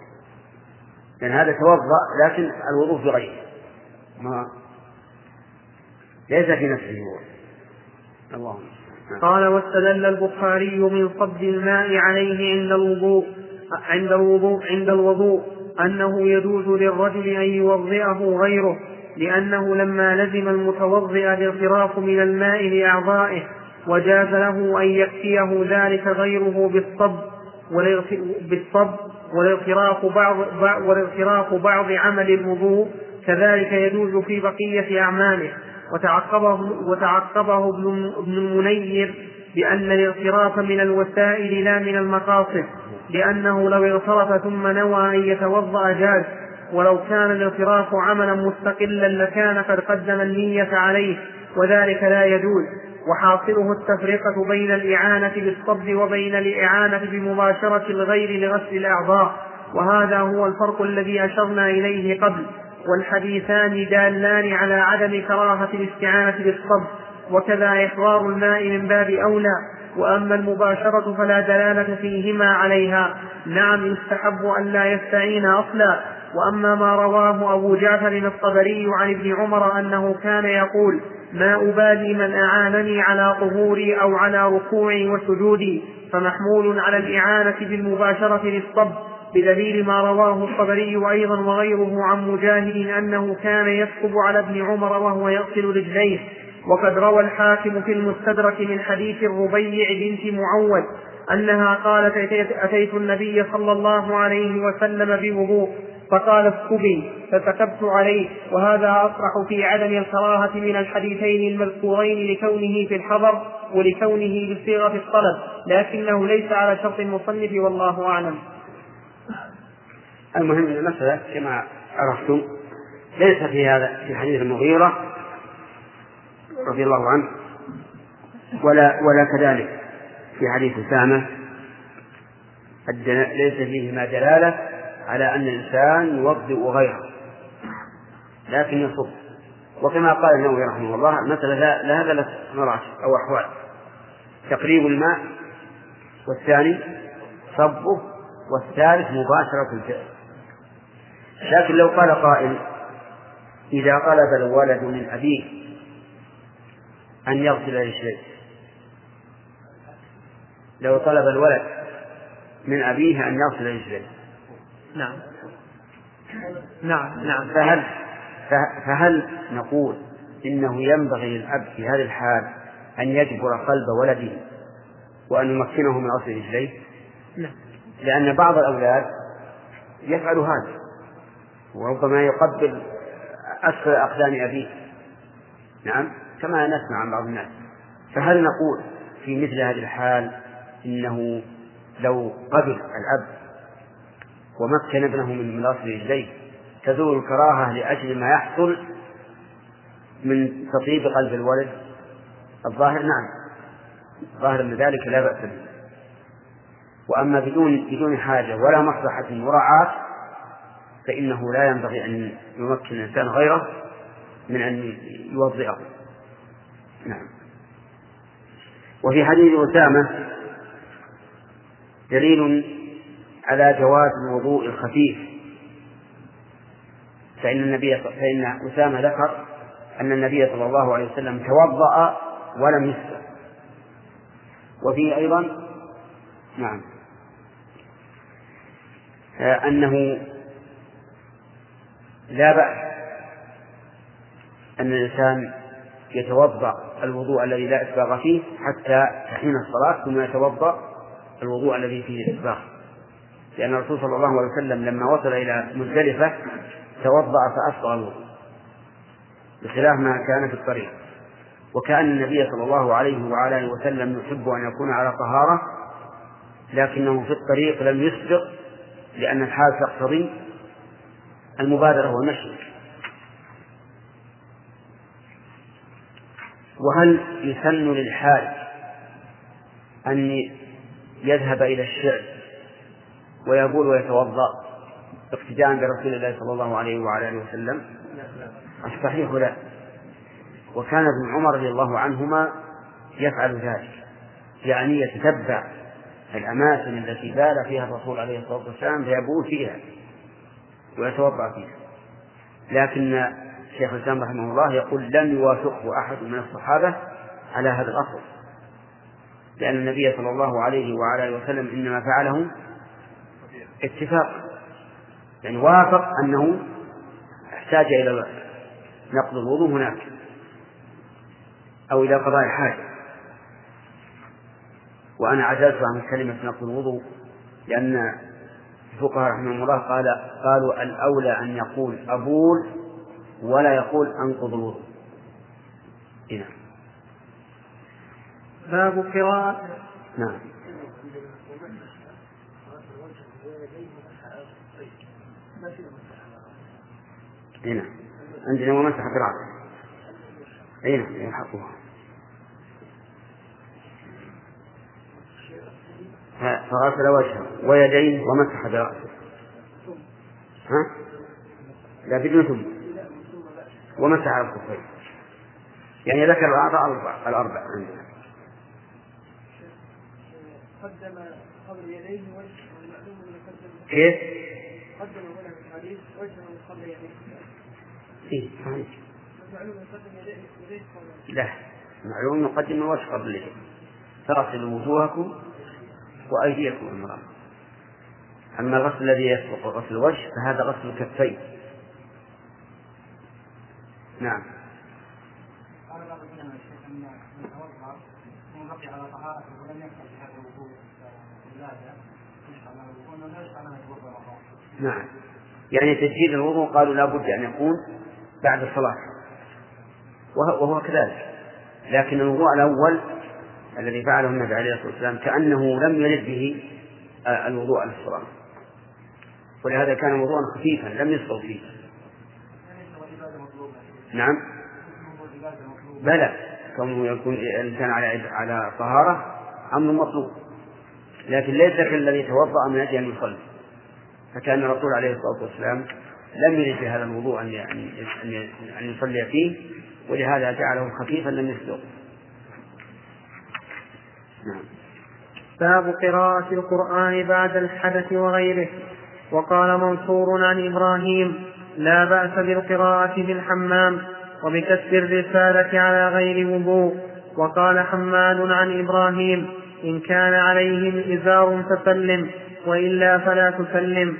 لأن هذا توضأ لكن الوضوء في غيره ما ليس في نفسه هو. اللهم قال واستدل البخاري من صب الماء عليه عند الوضوء عند الوضوء عند الوضوء أنه يجوز للرجل أن يوضئه غيره، لأنه لما لزم المتوضئ الاغتراف من الماء لأعضائه وجاز له أن يكفيه ذلك غيره بالصب بالصب والاغتراف بعض والاغتراف بعض عمل الوضوء كذلك يجوز في بقية أعماله. وتعقبه, وتعقبه ابن المنير بأن الاغتراف من الوسائل لا من المقاصد، لأنه لو اغترف ثم نوى أن يتوضأ جاز، ولو كان الاغتراف عملا مستقلا لكان قد قدم النية عليه وذلك لا يجوز. وحاصله التفرقة بين الإعانة بالصب وبين الإعانة بمباشرة الغير لغسل الأعضاء، وهذا هو الفرق الذي أشرنا إليه قبل. والحديثان دالان على عدم كراهة الاستعانة بالصب، وكذا إحضار الماء من باب أولى. وأما المباشرة فلا دلالة فيهما عليها، نعم يستحب أن لا يستعين أصلا. وأما ما رواه أبو جعفر الطبري عن ابن عمر أنه كان يقول ما أبالي من أعانني على طهوري أو على ركوعي وسجودي، فمحمول على الإعانة بالمباشرة للصب، بدليل ما رواه الطبري أيضا وغيره عن مجاهد أنه كان يسكب على ابن عمر وهو يغسل رجليه. وقد روى الحاكم في المستدرك من حديث الربيع بنت معوذ أنها قالت أتيت النبي صلى الله عليه وسلم بوضوء فقال اسكبي فسكبت عليه. وهذا أصرح في عدم الكراهة من الحديثين المذكورين لكونه في الحضر ولكونه بصيغة الطلب، لكنه ليس على شرط المصنف والله أعلم. المهم المسألة كما عرفتم ليس في هذا في حديث المغيرة رضي الله عنه ولا ولا كذلك في حديث أسامة ليس فيهما دلالة على أن الإنسان يوضئ غيره لكن يصب. وكما قال النووي رحمه الله مثلا لا هذا له مراتب أو أحوال: تقريب الماء، والثاني صبه، والثالث مباشرة الفعل. لكن لو قال قائل إذا طلب الولد من أبيه أن يغسل رجليه، لو طلب الولد من أبيه أن يغسل رجليه، نعم نعم نعم فهل فهل نقول إنه ينبغي للأب في هذه الحال أن يجبر قلب ولده وأن يمكنه من غسل رجليه؟ لا. لأن بعض الأولاد يفعل هذا وربما يقبل أسفل أقدام أبيه، نعم، كما نسمع عن بعض الناس. فهل نقول في مثل هذه الحال إنه لو قبل الأب ومكن ابنه من غسل رجليه تزول الكراهة لأجل ما يحصل من تطيب قلب الولد؟ الظاهر نعم، ظاهر من ذلك لا بأس به. وأما بدون بدون حاجة ولا مصلحة مراعاة فإنه لا ينبغي أن يمكن الإنسان غيره من أن يوضئه. نعم. وفي حديث أسامة دليل على جواز الوضوء الخفيف، فإن النبي فإن أسامة ذكر أن النبي صلى الله عليه وسلم توضأ ولم يسبق. وفيه أيضا نعم أنه لا بأس أن الإنسان يتوضأ الوضوء الذي لا إسباغ فيه حتى حين الصلاة ثم يتوضأ الوضوء الذي فيه الإسباغ، لأن الرسول صلى الله عليه وسلم لما وصل إلى مزدلفة توضأ فأسبغ الوضوء بخلاف ما كان في الطريق. وكأن النبي صلى الله عليه وعلى آله وسلم يحب أن يكون على طهارة لكنه في الطريق لم يسبق لأن الحال تقتضي المبادرة والمشي. وهل يسن للحاج أن يذهب إلى الشعب ويقول ويتوضأ اقتداء برسول الله صلى الله عليه وعلى آله وسلم؟ الصحيح لا. وكان ابن عمر رضي الله عنهما يفعل ذلك، يعني يتتبع الأماكن التي بال فيها الرسول عليه الصلاة والسلام فيبول فيها ويتوضأ فيها. لكن شيخ الإسلام رحمه الله يقول لم يوافقه أحد من الصحابة على هذا الأصل، لأن النبي صلى الله عليه وعلى آله وسلم إنما فعله اتفاق، يعني وافق أنه احتاج إلى نقض الوضوء هناك أو إلى قضاء الحاجة. وأنا عجزت عن كلمة نقض الوضوء لأن الفقهاء رحمهم الله قال قالوا الأولى أن يقول أبول ولا يقول أنقض الوضوء. هنا باب قراءة. نعم. هنا عندنا ومسح برأسه. هنا يلحقوها. فغسل وجهه ويديه ومسح برأسه. ها؟ لا بدون ثم ومسح على الكفين، يعني ذكر الأعضاء الأربع عندنا. قدم قبل يديه وجهه والمعلوم أنه قدم كيف؟ قدم هنا في الحديث وجهه قبل يديه. إيه صحيح. المعلوم يقدم يديه يديه قبل. لا، معلوم يقدم الوجه قبل اليدين. فاغسلوا وجوهكم وأيديكم المرأة. أما الغسل الذي يسبق غسل الوجه فهذا غسل الكفين. نعم. قال بعض العلماء الشيخ أن من توضأ ثم بقي على طهارته ولم يقبل بهذا الوضوء ولاده يشرع له الوضوء ولا يشرع له يتوضأ مرة. نعم، يعني تجديد الوضوء قالوا لا بد أن يكون بعد الصلاة وهو كذلك. لكن الوضوء الأول الذي فعله النبي عليه الصلاة والسلام كأنه لم يرد به الوضوء على الصلاة، ولهذا كان وضوءا خفيفا لم يسبق فيه. نعم بلى، كونه يكون الإنسان على على طهارة أمر مطلوب، لكن ليس كالذي توضأ من أجل أن يصلي. فكان الرسول عليه الصلاة والسلام لم يرد بهذا الوضوء أن أن يصلي فيه، ولهذا جعله خفيفا لم يسبق. نعم. باب قراءة القرآن بعد الحدث وغيره. وقال منصور عن إبراهيم لا بأس بالقراءة في الحمام وبكسر الرسالة على غير وضوء. وقال حماد عن إبراهيم إن كان عليهم إزار فسلم وإلا فلا تسلم.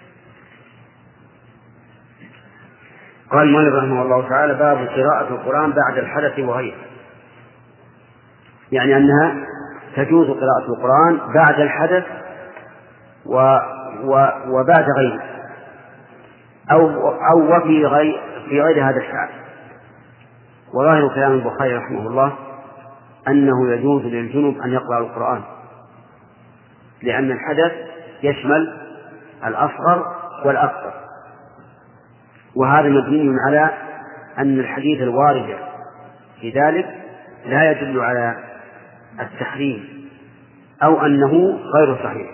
قال المؤلف رحمه الله تعالى باب قراءة القرآن بعد الحدث وغيره، يعني أنها تجوز قراءة القرآن بعد الحدث و و وبعد غيره أو أو وفي غير في غير هذا الحال. وظاهر كلام البخاري رحمه الله أنه يجوز للجنب أن يقرأ القرآن، لأن الحدث يشمل الأصغر والأكبر، وهذا مبني على أن الحديث الوارد في ذلك لا يدل على التحريم أو أنه غير صحيح.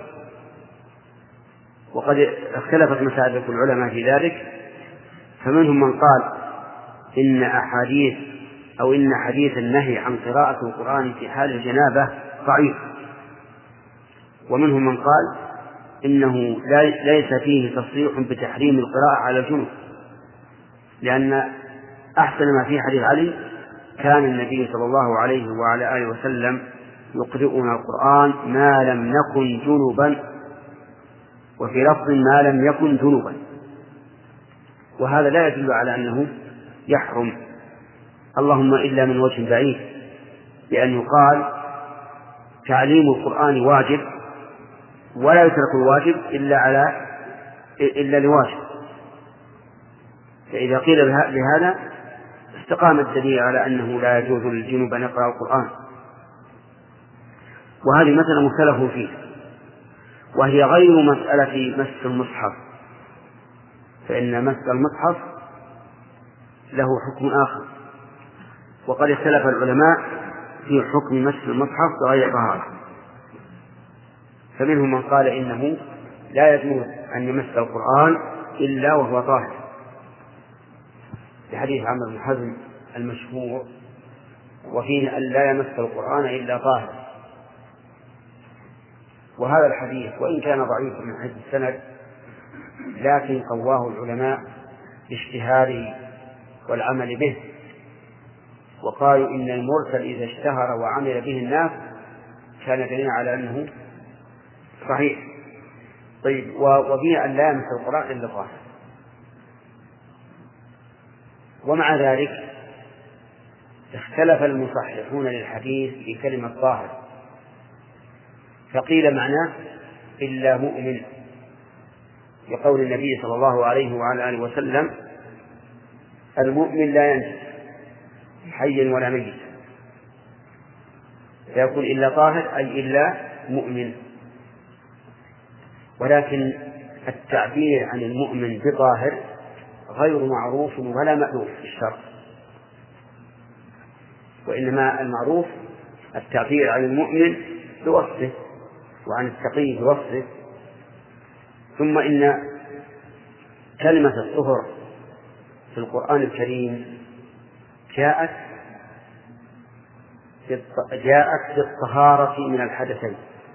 وقد اختلفت مسالك العلماء في ذلك، فمنهم من قال إن أحاديث أو إن حديث النهي عن قراءة القرآن في حال الجنابة ضعيف، ومنهم من قال إنه ليس فيه تصريح بتحريم القراءة على الجنوب، لأن أحسن ما في حديث علي كان النبي صلى الله عليه وعلى آله وسلم يقرئنا القرآن ما لم نكن جنبا، وفي لفظ ما لم يكن جنبا، وهذا لا يدل على أنه يحرم، اللهم إلا من وجه بعيد، لأن يقال تعليم القرآن واجب ولا يترك الواجب إلا على إلا لواجب، فإذا قيل بهذا استقام الدليل على أنه لا يجوز للجنوب أن يقرأ القرآن. وهذه مسألة مختلف فيه، وهي غير مسألة مس المصحف، فإن مس المصحف له حكم آخر، وقد اختلف العلماء في حكم مس المصحف بغير طهارة، فمنهم من قال إنه لا يجوز أن يمس القرآن إلا وهو طاهر، لحديث عمرو بن حزم المشهور وفيه أن لا يمس القرآن إلا طاهر. وهذا الحديث وإن كان ضعيفا من حيث السند، لكن قواه العلماء باجتهاده والعمل به، وقالوا إن المرسل إذا اشتهر وعمل به الناس كان دليلا على أنه صحيح. طيب، وفيه أن لا يمس القرآن إلا طاهر، ومع ذلك اختلف المصححون للحديث في كلمة طاهر، فقيل معناه إلا مؤمن، لقول النبي صلى الله عليه وعلى آله وسلم المؤمن لا ينجس حيا ولا ميتا، فيقول إلا طاهر أي إلا مؤمن. ولكن التعبير عن المؤمن بطاهر غير معروف ولا مألوف في الشرع، وإنما المعروف التعبير عن المؤمن بوصفه وعن التقي بوصفه. ثم إن كلمة الطهر في القرآن الكريم جاءت جاءت بالطهارة من الحدثين،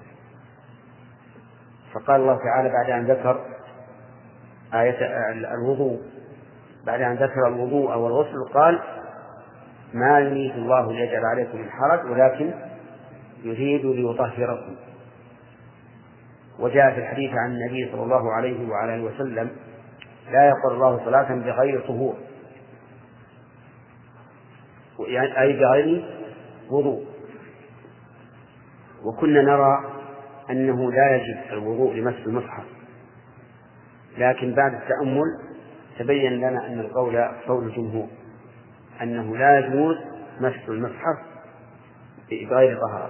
فقال الله تعالى بعد أن ذكر آية الوضوء بعد أن ذكر الوضوء أو الغسل قال ما يريد الله ليجعل عليكم من حرج ولكن يريد ليطهركم. وجاء في الحديث عن النبي صلى الله عليه وعلى آله وسلم لا يقبل الله صلاة بغير طهور، يعني أي بغير وضوء. وكنا نرى أنه لا يجب الوضوء لمس المصحف، لكن بعد التأمل تبين لنا أن القول قول الجمهور أنه لا يجوز مس المصحف بغير طهارة.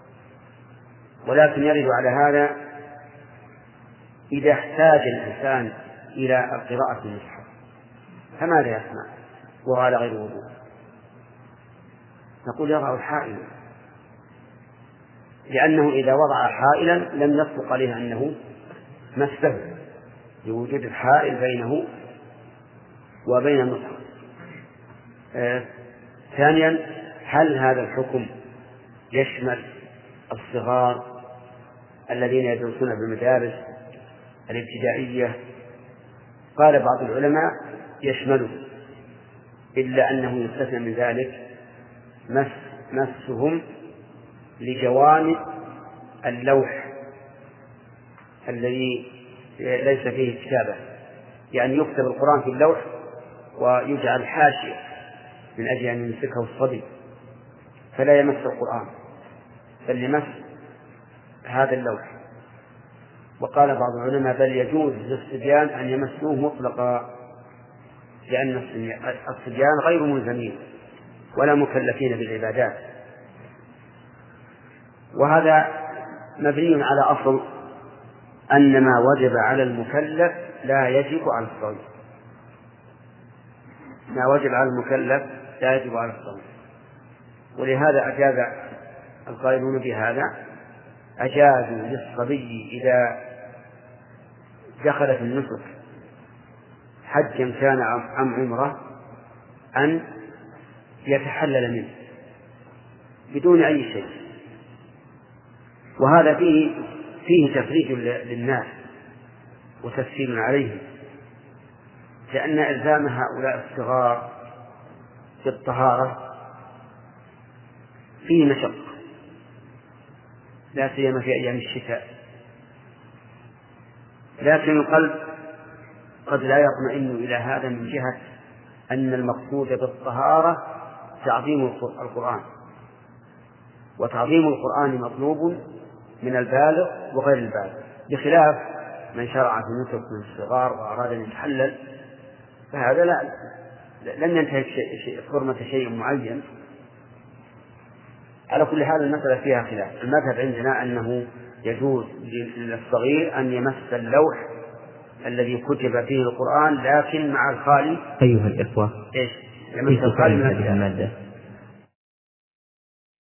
ولكن يرد على هذا إذا احتاج الإنسان إلى قراءة المصحف فماذا يصنع وهو على غير وضوء؟ نقول يضع الحائل، لأنه إذا وضع حائلا لم يصدق عليه أنه مسه لوجود الحائل بينه وبين المصحف. آه. ثانيا، هل هذا الحكم يشمل الصغار الذين يدرسون في المدارس الابتدائية؟ قال بعض العلماء يشمله، إلا أنه يستثنى من ذلك مس مسهم لجوانب اللوح الذي ليس فيه كتابة، يعني يكتب القرآن في اللوح ويجعل حاشية من أجل أن يمسكه الصبي فلا يمس القرآن، بل يمس هذا اللوح. وقال بعض العلماء بل يجوز للصبيان أن يمسوه مطلقا، لأن الصبيان غير ملزمين ولا مكلفين بالعبادات. وهذا مبني على أصل أن ما وجب على المكلف لا يجب على الصغير. ما وجب على المكلف لا يجب على الصغير. ولهذا أجاز القائلون بهذا، أجازوا للصبي إذا دخل في النسك حجا كان أم عمره أن يتحلل منه بدون أي شيء. وهذا فيه فيه تفريج للناس وتسهيل عليهم، لأن إلزام هؤلاء الصغار بالطهارة فيه مشقة، لا سيما في أيام الشتاء. لكن القلب قد لا يطمئن إلى هذا من جهة أن المقصود بالطهارة تعظيم القرآن، وتعظيم القرآن مطلوب من البالغ وغير البالغ، بخلاف من شرع في النسك من الصغار وأراد أن يتحلل، فهذا لا لن ينتهي حرمة شيء معين. على كل حال المسألة فيها خلاف. المذهب عندنا أنه يجوز للصغير أن يمس اللوح الذي كتب فيه القرآن، لكن مع الخالي. أيها الإخوة، إيش؟ يمس الخالي من هذه المادة